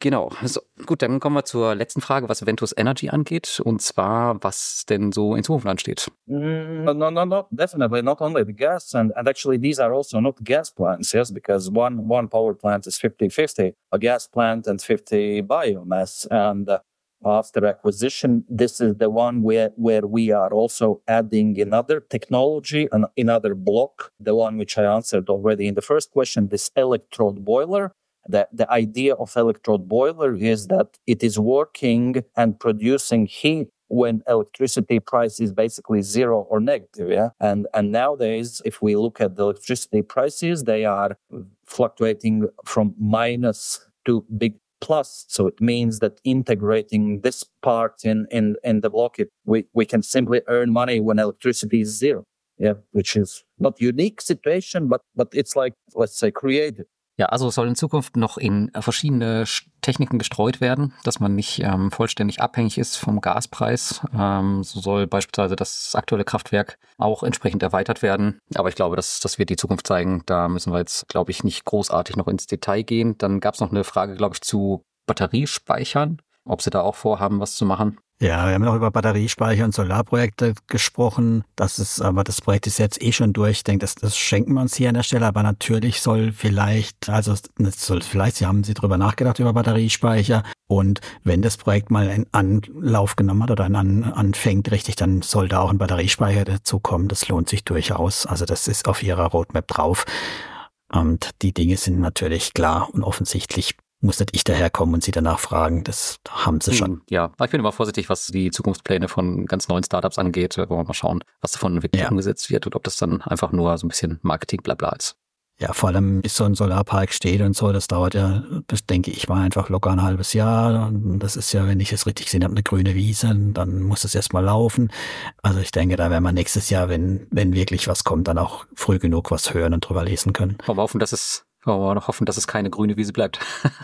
Genau. So, gut, dann kommen wir zur letzten Frage, was Ventus Energy angeht. Und zwar, was denn so in Zukunft ansteht. Mm, no, no, no, no, definitely not only the gas. And, and actually, these are also not gas plants, yes, because one, one power plant is fifty-fifty, a gas plant and fifty biomass. And uh, after acquisition, this is the one where, where we are also adding another technology, an, another block, the one which I answered already in the first question, this electrode boiler. The, the idea of electrode boiler is that it is working and producing heat when electricity price is basically zero or negative, yeah? And and nowadays, if we look at the electricity prices, they are fluctuating from minus to big plus. So it means that integrating this part in, in, in the block, it, we, we can simply earn money when electricity is zero, yeah? Which is not unique situation, but but it's like, let's say, creative. Ja, also es soll in Zukunft noch in verschiedene Techniken gestreut werden, dass man nicht ähm, vollständig abhängig ist vom Gaspreis. Ähm, so soll beispielsweise das aktuelle Kraftwerk auch entsprechend erweitert werden. Aber ich glaube, das, das wird die Zukunft zeigen. Da müssen wir jetzt, glaube ich, nicht großartig noch ins Detail gehen. Dann gab es noch eine Frage, glaube ich, zu Batteriespeichern, ob sie da auch vorhaben, was zu machen. Ja, wir haben noch über Batteriespeicher und Solarprojekte gesprochen. Das ist, aber das Projekt ist jetzt eh schon durch. Ich denke, das, das schenken wir uns hier an der Stelle. Aber natürlich soll vielleicht, also es soll vielleicht, Sie haben Sie drüber nachgedacht über Batteriespeicher. Und wenn das Projekt mal einen Anlauf genommen hat oder einen anfängt richtig, dann soll da auch ein Batteriespeicher dazu kommen. Das lohnt sich durchaus. Also das ist auf Ihrer Roadmap drauf. Und die Dinge sind natürlich klar und offensichtlich. Muss nicht ich daherkommen und Sie danach fragen, das haben Sie schon. Ja, aber ich bin immer vorsichtig, was die Zukunftspläne von ganz neuen Startups angeht. Wollen wir mal schauen, was davon wirklich ja. umgesetzt wird und ob das dann einfach nur so ein bisschen Marketing blabla ist. Ja, vor allem bis so ein Solarpark steht und so, das dauert ja, das denke ich mal, einfach locker ein halbes Jahr. Und das ist ja, wenn ich es richtig gesehen habe, eine grüne Wiese, dann muss das erstmal laufen. Also ich denke, da werden wir nächstes Jahr, wenn wenn wirklich was kommt, dann auch früh genug was hören und drüber lesen können. Wollen wir hoffen, dass es Wollen wir noch hoffen, dass es keine grüne Wiese bleibt.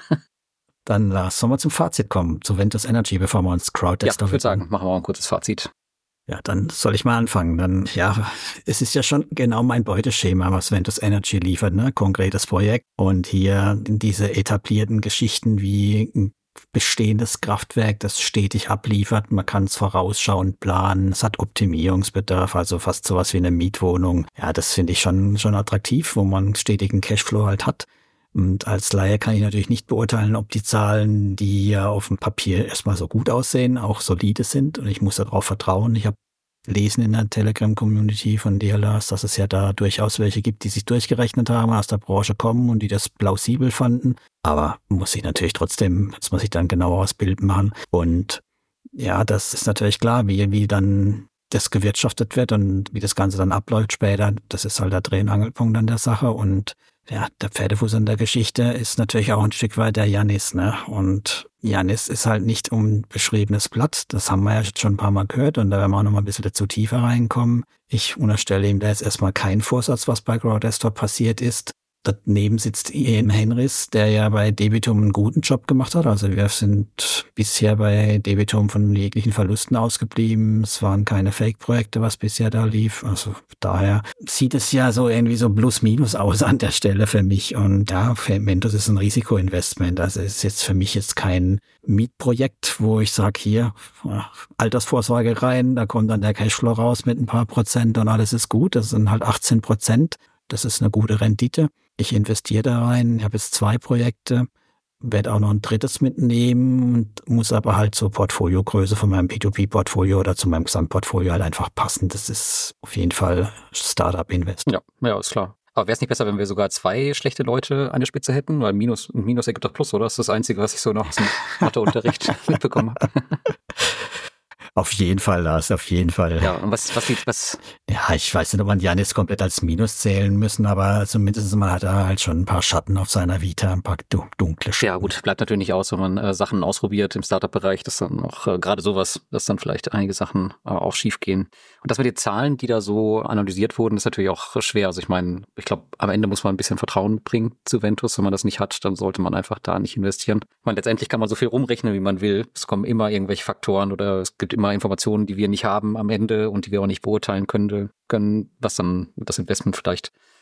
Dann lass uns mal zum Fazit kommen, zu Ventus Energy, bevor wir uns Crowdtest. Ja, ich würde sagen, machen wir mal ein kurzes Fazit. Ja, dann soll ich mal anfangen. Dann, ja, es ist ja schon genau mein Beuteschema, was Ventus Energy liefert, ne? Konkretes Projekt. Und hier diese etablierten Geschichten wie ein bestehendes Kraftwerk, das stetig abliefert. Man kann es vorausschauend planen. Es hat Optimierungsbedarf, also fast sowas wie eine Mietwohnung. Ja, das finde ich schon, schon attraktiv, wo man stetigen Cashflow halt hat. Und als Laie kann ich natürlich nicht beurteilen, ob die Zahlen, die ja auf dem Papier erstmal so gut aussehen, auch solide sind. Und ich muss darauf vertrauen. Ich habe gelesen in der Telegram-Community von D L Rs, dass es ja da durchaus welche gibt, die sich durchgerechnet haben, aus der Branche kommen und die das plausibel fanden. Aber muss ich natürlich trotzdem, jetzt muss ich dann genaueres Bild machen. Und ja, das ist natürlich klar, wie, wie dann das gewirtschaftet wird und wie das Ganze dann abläuft später. Das ist halt der Dreh- und Angelpunkt an der Sache. Und ja, der Pferdefuß an der Geschichte ist natürlich auch ein Stück weit der Yannis, ne? Und Yannis ist halt nicht unbeschriebenes Blatt. Das haben wir ja schon ein paar Mal gehört und da werden wir auch noch mal ein bisschen dazu tiefer reinkommen. Ich unterstelle ihm da jetzt erstmal keinen Vorsatz, was bei Crowdestor passiert ist. Daneben sitzt Ian Henrys, der ja bei Debitum einen guten Job gemacht hat. Also wir sind bisher bei Debitum von jeglichen Verlusten ausgeblieben. Es waren keine Fake-Projekte, was bisher da lief. Also daher sieht es ja so irgendwie so plus-minus aus an der Stelle für mich. Und ja, Ventus ist ein Risikoinvestment. Also es ist jetzt für mich jetzt kein Mietprojekt, wo ich sage, hier, Altersvorsorge rein, da kommt dann der Cashflow raus mit ein paar Prozent und alles ist gut. Das sind halt achtzehn Prozent. Das ist eine gute Rendite. Ich investiere da rein. Ich habe jetzt zwei Projekte, werde auch noch ein drittes mitnehmen und muss aber halt zur Portfoliogröße von meinem P zwei P-Portfolio oder zu meinem Gesamtportfolio halt einfach passen. Das ist auf jeden Fall Startup-Invest. Ja, ja, ist klar. Aber wäre es nicht besser, wenn wir sogar zwei schlechte Leute an der Spitze hätten? Weil Minus, Minus ergibt doch Plus, oder? Das ist das Einzige, was ich so noch aus dem Matheunterricht mitbekommen habe. Auf jeden Fall, Lars, auf jeden Fall. Ja, und was, was, was? Ja, ich weiß nicht, ob man Yannis komplett als Minus zählen müssen, aber zumindest man hat da halt schon ein paar Schatten auf seiner Vita, ein paar dunkle Schatten. Ja gut, bleibt natürlich nicht aus, wenn man äh, Sachen ausprobiert im Startup-Bereich, dass dann auch äh, gerade sowas, dass dann vielleicht einige Sachen äh, auch schief gehen. Und das mit den Zahlen, die da so analysiert wurden, ist natürlich auch schwer. Also ich meine, ich glaube, am Ende muss man ein bisschen Vertrauen mitbringen zu Ventus. Wenn man das nicht hat, dann sollte man einfach da nicht investieren. Ich meine, letztendlich kann man so viel rumrechnen, wie man will. Es kommen immer irgendwelche Faktoren oder es gibt immer Informationen, die wir nicht haben am Ende und die wir auch nicht beurteilen können, können was dann das Investment vielleicht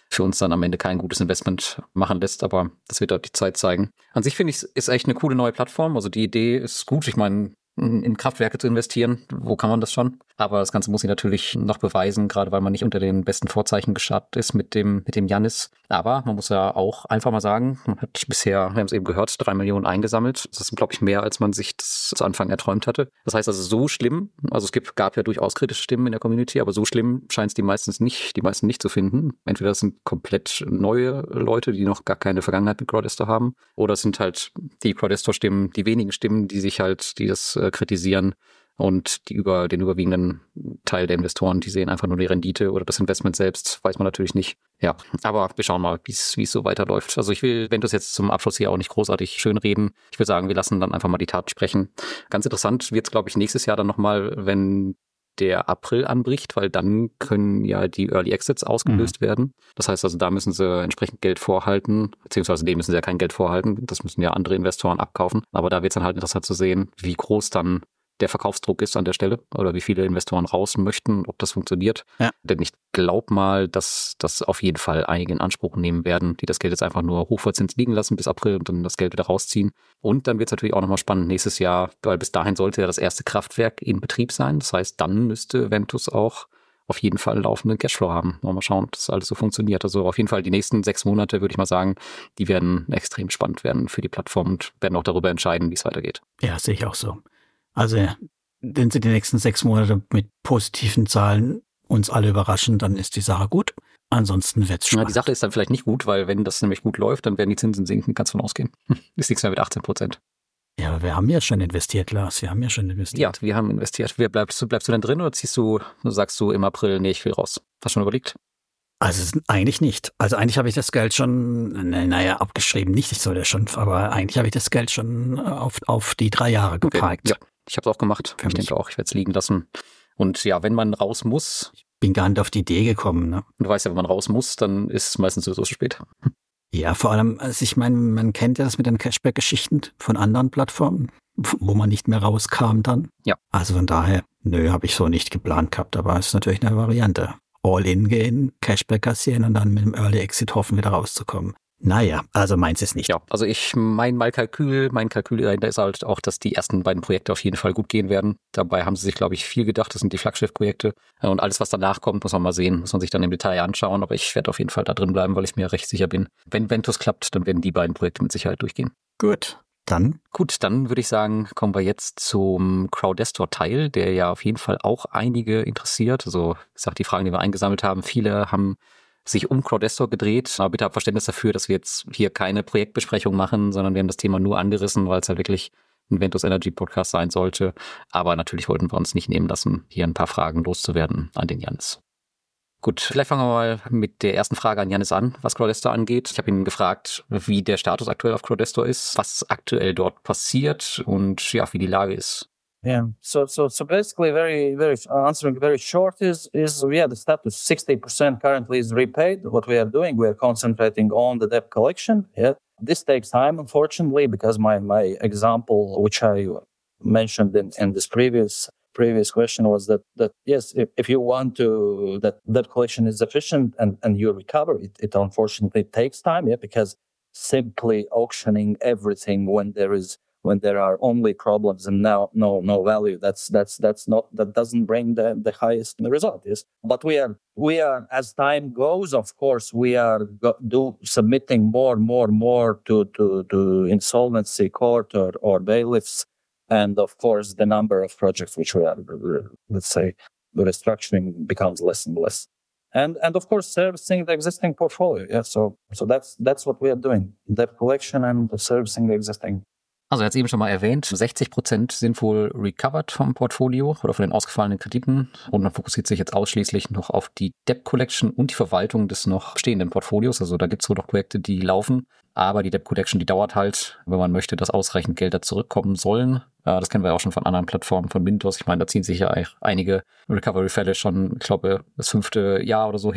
für uns dann am Ende kein gutes Investment machen lässt, aber das wird dort die Zeit zeigen. An sich finde ich, es ist echt eine coole neue Plattform. Also die Idee ist gut. Ich meine, in Kraftwerke zu investieren, wo kann man das schon? Aber das Ganze muss ich natürlich noch beweisen, gerade weil man nicht unter den besten Vorzeichen gestartet ist mit dem mit dem Yannis. Aber man muss ja auch einfach mal sagen, man hat bisher, wir haben es eben gehört, drei Millionen eingesammelt. Das ist, glaube ich, mehr, als man sich das zu Anfang erträumt hatte. Das heißt also so schlimm, also es gibt, gab ja durchaus kritische Stimmen in der Community, aber so schlimm scheint es die meistens nicht, die meisten nicht zu finden. Entweder das sind komplett neue Leute, die noch gar keine Vergangenheit mit Crowdestor haben, oder es sind halt die Crowdestor-Stimmen, die wenigen Stimmen, die sich halt, die das äh, kritisieren. Und die über den überwiegenden Teil der Investoren, die sehen einfach nur die Rendite oder das Investment selbst, weiß man natürlich nicht. Ja, aber wir schauen mal, wie es so weiterläuft. Also ich will, wenn du es jetzt zum Abschluss hier auch nicht großartig schönreden, ich würde sagen, wir lassen dann einfach mal die Tat sprechen. Ganz interessant wird es, glaube ich, nächstes Jahr dann nochmal, wenn der April anbricht, weil dann können ja die Early Exits ausgelöst mhm. werden. Das heißt also, da müssen sie entsprechend Geld vorhalten, beziehungsweise dem müssen sie ja kein Geld vorhalten. Das müssen ja andere Investoren abkaufen. Aber da wird es dann halt interessant zu sehen, wie groß dann der Verkaufsdruck ist an der Stelle oder wie viele Investoren raus möchten, ob das funktioniert. Ja. Denn ich glaube mal, dass das auf jeden Fall einige in Anspruch nehmen werden, die das Geld jetzt einfach nur hochverzinst liegen lassen bis April und dann das Geld wieder rausziehen. Und dann wird es natürlich auch nochmal spannend nächstes Jahr, weil bis dahin sollte ja das erste Kraftwerk in Betrieb sein. Das heißt, dann müsste Ventus auch auf jeden Fall laufenden Cashflow haben. Mal schauen, ob das alles so funktioniert. Also auf jeden Fall die nächsten sechs Monate, würde ich mal sagen, die werden extrem spannend werden für die Plattform und werden auch darüber entscheiden, wie es weitergeht. Ja, sehe ich auch so. Also, wenn sie die nächsten sechs Monate mit positiven Zahlen uns alle überraschen, dann ist die Sache gut. Ansonsten wird's spannend. Ja, die Sache ist dann vielleicht nicht gut, weil wenn das nämlich gut läuft, dann werden die Zinsen sinken, kannst du von ausgehen. Ist nichts mehr mit achtzehn Prozent. Ja, aber wir haben ja schon investiert, Lars. Wir haben ja schon investiert. Ja, wir haben investiert. Wer bleibst du, bleibst du denn drin oder ziehst du, sagst du im April, nee, ich will raus? Hast du schon überlegt? Also eigentlich nicht. Also eigentlich habe ich das Geld schon, naja, abgeschrieben. Nicht, ich soll ja schon, aber eigentlich habe ich das Geld schon auf, auf die drei Jahre geparkt. Okay, ja. Ich habe es auch gemacht. Für ich mich. denke auch, ich werde es liegen lassen. Und ja, wenn man raus muss. Ich bin gar nicht auf die Idee gekommen. Ne? Und du weißt ja, wenn man raus muss, dann ist es meistens sowieso zu spät. Ja, vor allem, also ich meine, man kennt ja das mit den Cashback-Geschichten von anderen Plattformen, wo man nicht mehr rauskam dann. Ja. Also von daher, nö, habe ich so nicht geplant gehabt, aber es ist natürlich eine Variante. All-in gehen, Cashback kassieren und dann mit dem Early Exit hoffen, wieder rauszukommen. Naja, also meins ist nicht. Ja, also ich, mein, mein Kalkül, mein Kalkül dahinter ist halt auch, dass die ersten beiden Projekte auf jeden Fall gut gehen werden. Dabei haben sie sich, glaube ich, viel gedacht. Das sind die Flaggschiff-Projekte. Und alles, was danach kommt, muss man mal sehen. Muss man sich dann im Detail anschauen. Aber ich werde auf jeden Fall da drin bleiben, weil ich mir recht sicher bin. Wenn Ventus klappt, dann werden die beiden Projekte mit Sicherheit durchgehen. Gut. Dann? Gut, dann würde ich sagen, kommen wir jetzt zum Crowdestor-Teil, der ja auf jeden Fall auch einige interessiert. Also, ich sag, die Fragen, die wir eingesammelt haben, viele haben sich um Crowdestor gedreht. Aber bitte habt Verständnis dafür, dass wir jetzt hier keine Projektbesprechung machen, sondern wir haben das Thema nur angerissen, weil es ja wirklich ein Ventus Energy Podcast sein sollte. Aber natürlich wollten wir uns nicht nehmen lassen, hier ein paar Fragen loszuwerden an den Yannis. Gut, vielleicht fangen wir mal mit der ersten Frage an Yannis an, was Crowdestor angeht. Ich habe ihn gefragt, wie der Status aktuell auf Crowdestor ist, was aktuell dort passiert und ja, wie die Lage ist. Yeah. So so so basically, very very answering very short is is yeah the status sixty percent currently is repaid. What we are doing, we are concentrating on the debt collection. Yeah, this takes time, unfortunately, because my my example, which I mentioned in, in this previous previous question, was that that yes, if, if you want to that debt collection is efficient and and you recover, it it unfortunately takes time. Yeah, because simply auctioning everything when there is when there are only problems and now no no value, that's that's that's not that doesn't bring the, the highest result. Yes, but we are we are as time goes, of course, we are go, do submitting more more more to to to insolvency court or or bailiffs, and of course the number of projects which we are, let's say, restructuring becomes less and less. And and of course servicing the existing portfolio. Yeah, so so that's that's what we are doing: debt collection and servicing the existing. Also er hat es eben schon mal erwähnt, sechzig Prozent sind wohl recovered vom Portfolio oder von den ausgefallenen Krediten und man fokussiert sich jetzt ausschließlich noch auf die Debt Collection und die Verwaltung des noch bestehenden Portfolios. Also da gibt es wohl noch Projekte, die laufen, aber die Debt Collection, die dauert halt, wenn man möchte, dass ausreichend Gelder zurückkommen sollen. Ja, das kennen wir auch schon von anderen Plattformen, von Mintos. Ich meine, da ziehen sich ja einige Recovery-Fälle schon, ich glaube, das fünfte Jahr oder so hin.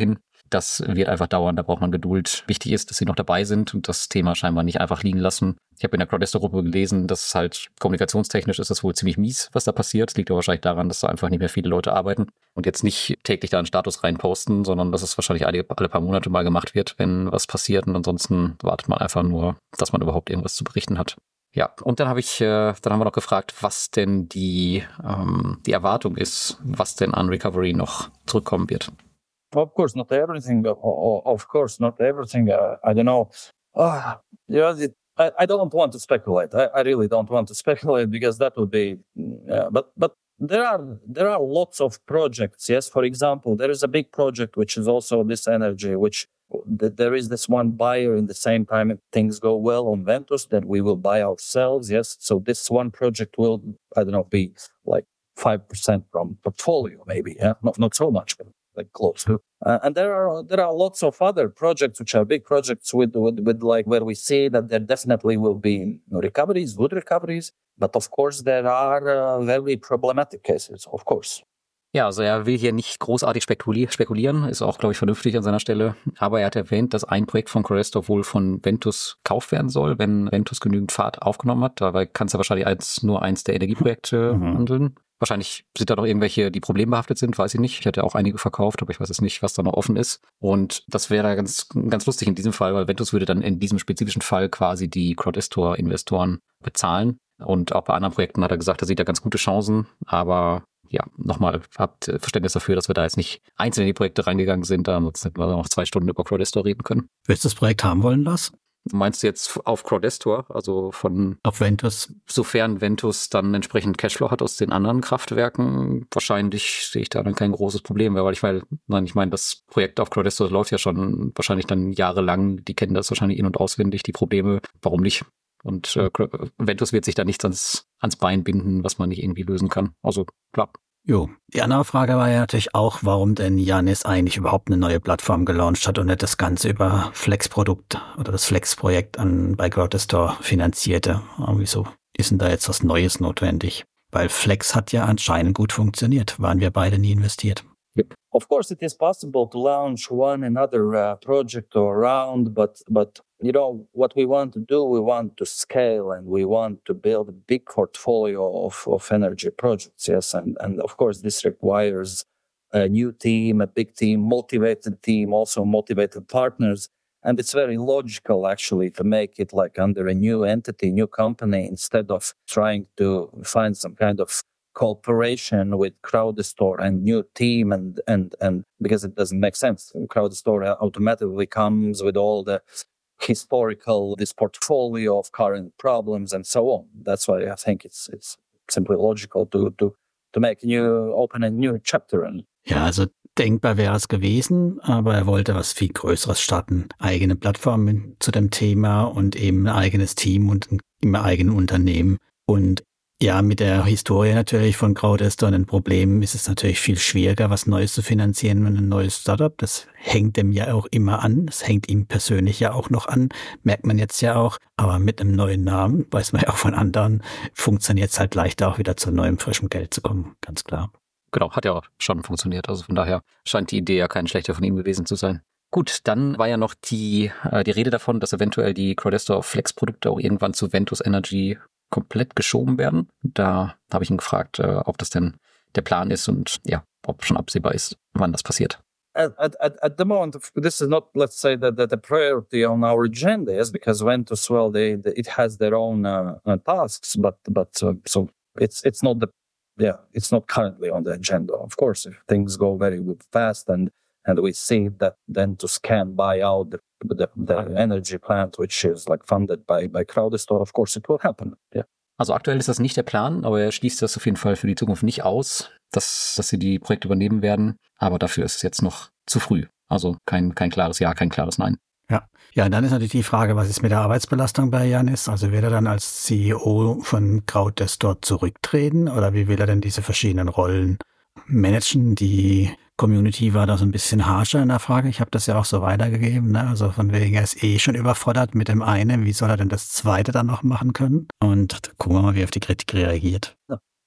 Das wird einfach dauern, da braucht man Geduld. Wichtig ist, dass sie noch dabei sind und das Thema scheinbar nicht einfach liegen lassen. Ich habe in der Crowdesto-Gruppe gelesen, dass halt kommunikationstechnisch ist das wohl ziemlich mies, was da passiert. Das liegt aber wahrscheinlich daran, dass da einfach nicht mehr viele Leute arbeiten und jetzt nicht täglich da einen Status reinposten, sondern dass es wahrscheinlich alle, alle paar Monate mal gemacht wird, wenn was passiert. Und ansonsten wartet man einfach nur, dass man überhaupt irgendwas zu berichten hat. Ja, und dann habe ich, äh, dann haben wir noch gefragt, was denn die, ähm, die Erwartung ist, was denn an Recovery noch zurückkommen wird. Of course, not everything. Of course, not everything. Uh, I don't know. Uh, yeah, it, I, I don't want to speculate. I, I really don't want to speculate because that would be. Uh, but but there are there are lots of projects. Yes, for example, there is a big project which is also this energy, which th- there is this one buyer in the same time. If things go well on Ventus, then we will buy ourselves. Yes, so this one project will I don't know be like five percent from portfolio, maybe. Yeah, not not so much. But like close to, uh, and there are there are lots of other projects which are big projects with, with with like where we see that there definitely will be recoveries, good recoveries, but of course there are uh, very problematic cases, of course. Ja, also er will hier nicht großartig spekuli- spekulieren, ist auch, glaube ich, vernünftig an seiner Stelle. Aber er hat erwähnt, dass ein Projekt von Crowdesto wohl von Ventus gekauft werden soll, wenn Ventus genügend Fahrt aufgenommen hat. Dabei kann es ja wahrscheinlich als nur eins der Energieprojekte mhm. handeln. Wahrscheinlich sind da noch irgendwelche, die problembehaftet sind, weiß ich nicht. Ich hätte auch einige verkauft, aber ich weiß jetzt nicht, was da noch offen ist. Und das wäre ganz, ganz lustig in diesem Fall, weil Ventus würde dann in diesem spezifischen Fall quasi die Crowdestor-Investoren bezahlen. Und auch bei anderen Projekten hat er gesagt, er sieht da ganz gute Chancen. Aber ja, nochmal, habt Verständnis dafür, dass wir da jetzt nicht einzeln in die Projekte reingegangen sind. Da hätten wir noch zwei Stunden über Crowdestor reden können. Willst du das Projekt haben wollen, Lars? Meinst du jetzt auf Crowdestor, also von... Auf Ventus. Sofern Ventus dann entsprechend Cashflow hat aus den anderen Kraftwerken, wahrscheinlich sehe ich da dann kein großes Problem mehr, weil ich meine, nein, ich meine, das Projekt auf Crowdestor läuft ja schon wahrscheinlich dann jahrelang, die kennen das wahrscheinlich in- und auswendig, die Probleme, warum nicht? Und äh, Ventus wird sich da nichts ans, ans Bein binden, was man nicht irgendwie lösen kann. Also klar. Jo, die andere Frage war ja natürlich auch, warum denn Yannis eigentlich überhaupt eine neue Plattform gelauncht hat und nicht das Ganze über Flex-Produkt oder das Flex-Projekt an bei Crowdestor finanzierte. Aber wieso ist denn da jetzt was Neues notwendig? Weil Flex hat ja anscheinend gut funktioniert, waren wir beide nie investiert. Yep. Of course, it is possible to launch one another uh, project or round, but but you know what we want to do. We want to scale and we want to build a big portfolio of of energy projects. Yes, and and of course this requires a new team, a big team, motivated team, also motivated partners. And it's very logical actually to make it like under a new entity, new company, instead of trying to find some kind of cooperation with Crowdestor and new team and, and, and because it doesn't make sense. Crowdestor automatically comes with all the historical, this portfolio of current problems and so on. That's why I think it's, it's simply logical to, to, to make a new, open a new chapter. And ja, also denkbar wäre es gewesen, aber er wollte was viel Größeres starten. Eigene Plattformen zu dem Thema und eben ein eigenes Team und ein im eigenen Unternehmen. Und ja, mit der Historie natürlich von Crowdestor und den Problemen ist es natürlich viel schwieriger, was Neues zu finanzieren und ein neues Startup. Das hängt dem ja auch immer an. Das hängt ihm persönlich ja auch noch an. Merkt man jetzt ja auch. Aber mit einem neuen Namen, weiß man ja auch von anderen, funktioniert es halt leichter auch wieder zu neuem, frischem Geld zu kommen. Ganz klar. Genau, hat ja auch schon funktioniert. Also von daher scheint die Idee ja kein schlechter von ihm gewesen zu sein. Gut, dann war ja noch die, äh, die Rede davon, dass eventuell die Crowdestor Flex-Produkte auch irgendwann zu Ventus Energy komplett geschoben werden. Da habe ich ihn gefragt, äh, ob das denn der Plan ist und ja, ob schon absehbar ist, wann das passiert. At, at, at the moment, this is not, let's say, that the, the priority on our agenda, yes, because Ventus, well, they, they, it has their own uh, uh, tasks, but but uh, so it's it's not the, yeah, it's not currently on the agenda. Of course, if things go very fast and and we see that Ventus can buy out the The, the energy plant, which is like funded by, by Crowdestor, of course it will happen. Yeah. Also aktuell ist das nicht der Plan, aber er schließt das auf jeden Fall für die Zukunft nicht aus, dass, dass sie die Projekte übernehmen werden. Aber dafür ist es jetzt noch zu früh. Also kein, kein klares Ja, kein klares Nein. Ja. Ja, dann ist natürlich die Frage, was ist mit der Arbeitsbelastung bei Yannis? Also will er dann als C E O von Crowdestor zurücktreten oder wie will er denn diese verschiedenen Rollen managen? Die Community war da so ein bisschen harscher in der Frage. Ich habe das ja auch so weitergegeben. Ne? Also von wegen, er ist eh schon überfordert mit dem einen. Wie soll er denn das zweite dann noch machen können? Und gucken wir mal, wie er auf die Kritik reagiert.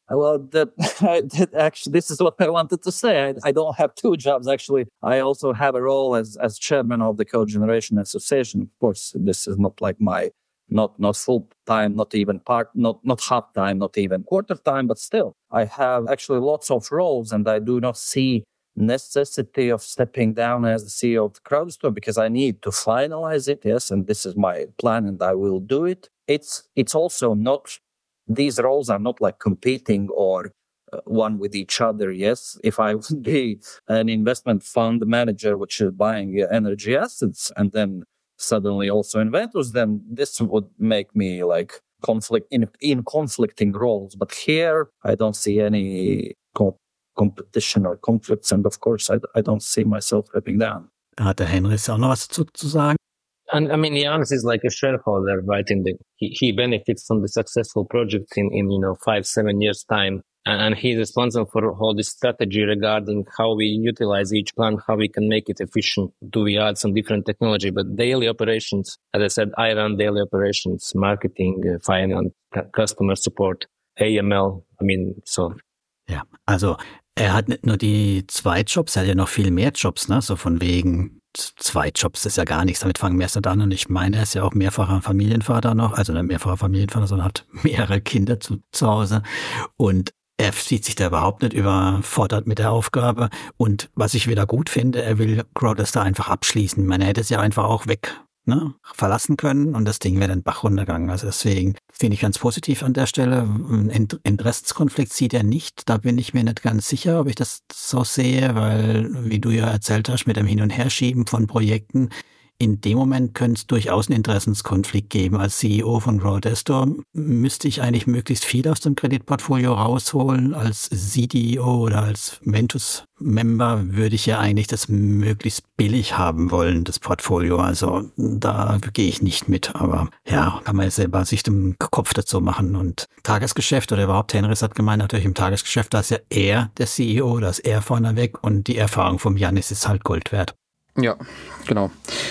Well, that, I, that actually, this is what I wanted to say. I, I don't have two jobs, actually. I also have a role as, as chairman of the Cogeneration Association. Of course, this is not like my, not, not full time, not even part, not, not half time, not even quarter time, but still, I have actually lots of roles, and I do not see necessity of stepping down as the C E O of the CrowdStor because I need to finalize it. Yes. And this is my plan, and I will do it. It's, it's also not, these roles are not like competing or uh, one with each other. Yes, if I would be an investment fund manager which is buying uh, energy assets and then suddenly also inventors, then this would make me like conflict in, in conflicting roles. But here, I don't see any co- competition or conflicts. And of course, I, I don't see myself stepping down. Hat der Henrys auch noch was zu, zu sagen? And I mean, Janis is like a shareholder, right? In the, he, he benefits from the successful project in, in, you know, five, seven years time. And, and he's responsible for all this strategy regarding how we utilize each plant, how we can make it efficient. Do we add some different technology? But daily operations, as I said, I run daily operations, marketing, uh, finance, customer support, A M L. I mean, so. Ja, also er hat nicht nur die zwei Jobs, er hat ja noch viel mehr Jobs, ne? So von wegen zwei Jobs ist ja gar nichts. Damit fangen wir erst an. Und ich meine, er ist ja auch mehrfacher Familienvater noch, also nicht mehrfacher Familienvater, sondern hat mehrere Kinder zu, zu Hause. Und er sieht sich da überhaupt nicht überfordert mit der Aufgabe. Und was ich wieder gut finde, er will CrowdStor einfach abschließen. Man hätte es ja einfach auch weg, ne, verlassen können und das Ding wäre dann Bach runtergegangen. Also deswegen finde ich ganz positiv an der Stelle. Ein Interessenskonflikt sieht er nicht. Da bin ich mir nicht ganz sicher, ob ich das so sehe, weil, wie du ja erzählt hast, mit dem Hin- und Herschieben von Projekten, in dem Moment könnte es durchaus einen Interessenskonflikt geben. Als C E O von CrowdStor müsste ich eigentlich möglichst viel aus dem Kreditportfolio rausholen. Als C D O oder als Ventus-Member würde ich ja eigentlich das möglichst billig haben wollen, das Portfolio. Also da gehe ich nicht mit. Aber ja, kann man ja selber sich den Kopf dazu machen. Und Tagesgeschäft oder überhaupt, Henrys hat gemeint, natürlich im Tagesgeschäft, da ist ja er der C E O, da ist er vorne weg und die Erfahrung vom Janis ist halt Gold wert. Ja, genau.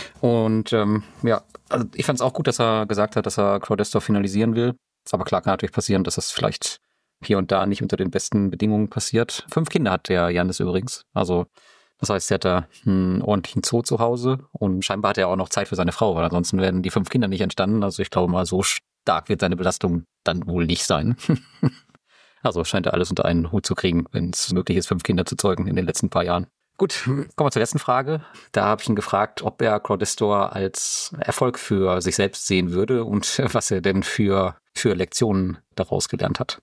Und ähm, ja, also ich fand es auch gut, dass er gesagt hat, dass er CrowdStor finalisieren will. Aber klar, kann natürlich passieren, dass es vielleicht hier und da nicht unter den besten Bedingungen passiert. Fünf Kinder hat der Janis übrigens. Also das heißt, er hat da einen ordentlichen Zoo zu Hause und scheinbar hat er auch noch Zeit für seine Frau, weil ansonsten wären die fünf Kinder nicht entstanden. Also ich glaube mal, so stark wird seine Belastung dann wohl nicht sein. Also scheint er alles unter einen Hut zu kriegen, wenn es möglich ist, fünf Kinder zu zeugen in den letzten paar Jahren. Gut, kommen wir zur letzten Frage. Da habe ich ihn gefragt, ob er CrowdStor als Erfolg für sich selbst sehen würde und was er denn für, für Lektionen daraus gelernt hat.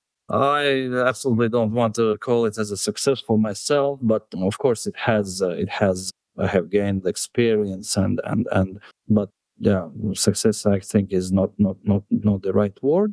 I absolutely don't want to call it as a success for myself, but of course it has, uh, it has, I have gained experience and, and, and, but yeah, success I think is not, not, not, not the right word.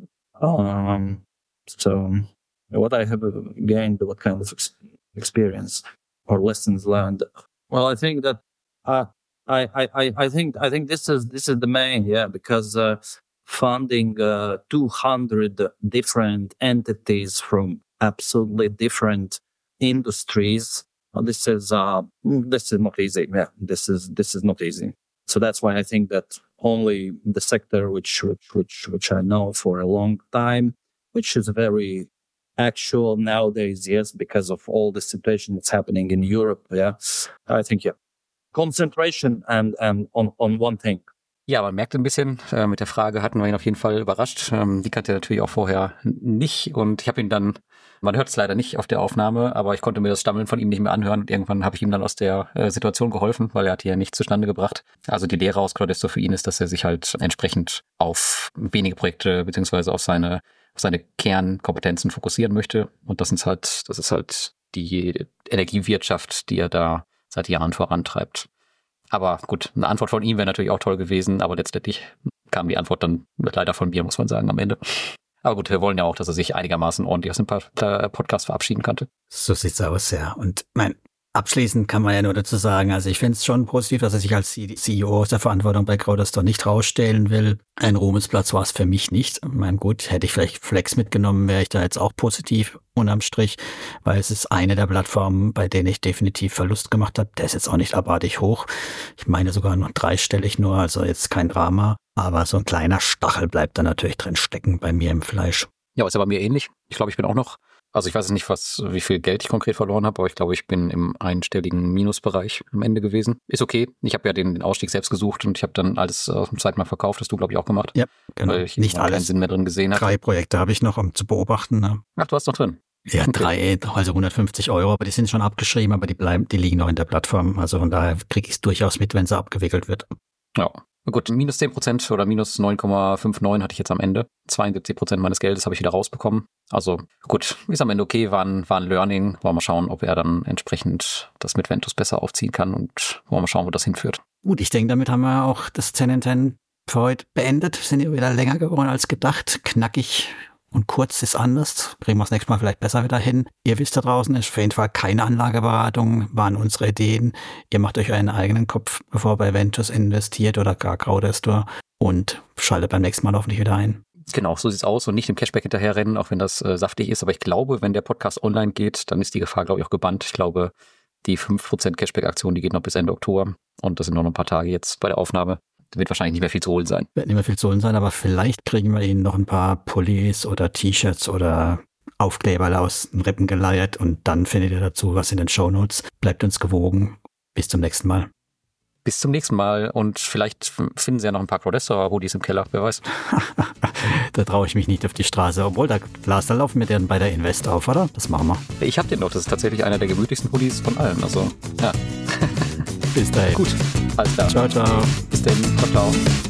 Um, so what I have gained, what kind of experience or lessons learned? Well, I think that uh, I, I, I think I think this is this is the main, yeah, because uh, funding uh, two hundred different entities from absolutely different industries, well, this is uh, this is not easy. Yeah, this is this is not easy. So that's why I think that only the sector which which which, which I know for a long time, which is very actual nowadays, yes, because of all the situation that's happening in Europe, yeah. I think, yeah. Concentration and, and on, on one thing. Ja, man merkt ein bisschen, äh, mit der Frage hatten wir ihn auf jeden Fall überrascht. Ähm, die kannte er natürlich auch vorher nicht und ich habe ihn dann, man hört es leider nicht auf der Aufnahme, aber ich konnte mir das Stammeln von ihm nicht mehr anhören und irgendwann habe ich ihm dann aus der äh, Situation geholfen, weil er hat hier nichts zustande gebracht. Also die Lehre aus CrowdStor für ihn ist, dass er sich halt entsprechend auf wenige Projekte beziehungsweise auf seine auf seine Kernkompetenzen fokussieren möchte und das ist halt, das ist halt die Energiewirtschaft, die er da seit Jahren vorantreibt. Aber gut, eine Antwort von ihm wäre natürlich auch toll gewesen, aber letztendlich kam die Antwort dann leider von mir, muss man sagen, am Ende. Aber gut, wir wollen ja auch, dass er sich einigermaßen ordentlich aus dem Podcast verabschieden konnte. So sieht's aus, ja. Und mein abschließend kann man ja nur dazu sagen, also ich finde es schon positiv, dass er sich als C E O aus der Verantwortung bei CrowdStor nicht rausstellen will. Ein Ruhmesplatz war es für mich nicht. Ich meine, gut, hätte ich vielleicht Flex mitgenommen, wäre ich da jetzt auch positiv unterm Strich, weil es ist eine der Plattformen, bei denen ich definitiv Verlust gemacht habe. Der ist jetzt auch nicht abartig hoch. Ich meine sogar noch dreistellig nur, also jetzt kein Drama. Aber so ein kleiner Stachel bleibt da natürlich drin stecken bei mir im Fleisch. Ja, ist ja bei mir ähnlich. Ich glaube, ich bin auch noch Also ich weiß nicht, was, wie viel Geld ich konkret verloren habe, aber ich glaube, ich bin im einstelligen Minusbereich am Ende gewesen. Ist okay. Ich habe ja den, den Ausstieg selbst gesucht und ich habe dann alles aus dem Zeitmarkt verkauft. Hast du, glaube ich, auch gemacht. Ja, genau. Weil ich nicht alles. Keinen Sinn mehr drin gesehen habe. Drei Projekte habe ich noch, um zu beobachten. Ne? Ach, du hast noch drin. Ja, drei, also hundertfünfzig Euro, aber die sind schon abgeschrieben, aber die bleiben, die liegen noch in der Plattform. Also von daher kriege ich es durchaus mit, wenn sie abgewickelt wird. Ja. Gut, minus zehn Prozent oder minus neun Komma neunundfünfzig hatte ich jetzt am Ende. zweiundsiebzig Prozent meines Geldes habe ich wieder rausbekommen. Also gut, ist am Ende okay, war ein, war ein Learning. Wollen wir mal schauen, ob er dann entsprechend das mit Ventus besser aufziehen kann und wollen wir mal schauen, wo das hinführt. Gut, ich denke, damit haben wir auch das zehn in zehn für heute beendet. Wir sind ja wieder länger geworden als gedacht. Knackig und kurz ist anders. Kriegen wir das nächste Mal vielleicht besser wieder hin. Ihr wisst da draußen, ist auf jeden Fall keine Anlageberatung, waren unsere Ideen. Ihr macht euch euren eigenen Kopf, bevor ihr bei Ventus investiert oder gar Crowdestor und schaltet beim nächsten Mal hoffentlich wieder ein. Genau, so sieht's aus und nicht dem Cashback hinterherrennen, auch wenn das äh, saftig ist. Aber ich glaube, wenn der Podcast online geht, dann ist die Gefahr, glaube ich, auch gebannt. Ich glaube, die fünf Prozent Cashback-Aktion, die geht noch bis Ende Oktober und das sind noch ein paar Tage jetzt bei der Aufnahme. Wird wahrscheinlich nicht mehr viel zu holen sein. Wird nicht mehr viel zu holen sein, aber vielleicht kriegen wir Ihnen noch ein paar Pullis oder T-Shirts oder Aufkleber aus den Rippen geleiert und dann findet ihr dazu was in den Shownotes. Bleibt uns gewogen. Bis zum nächsten Mal. Bis zum nächsten Mal und vielleicht finden Sie ja noch ein paar Crowdestor-Hoodies im Keller, wer weiß. Da traue ich mich nicht auf die Straße. Obwohl, da, Lars, da laufen wir dann bei der Invest auf, oder? Das machen wir. Ich habe den noch, das ist tatsächlich einer der gemütlichsten Hoodies von allen. Also, ja. Bis dahin. Gut, alles klar. Ciao, ciao. Bis dann. Ciao, ciao.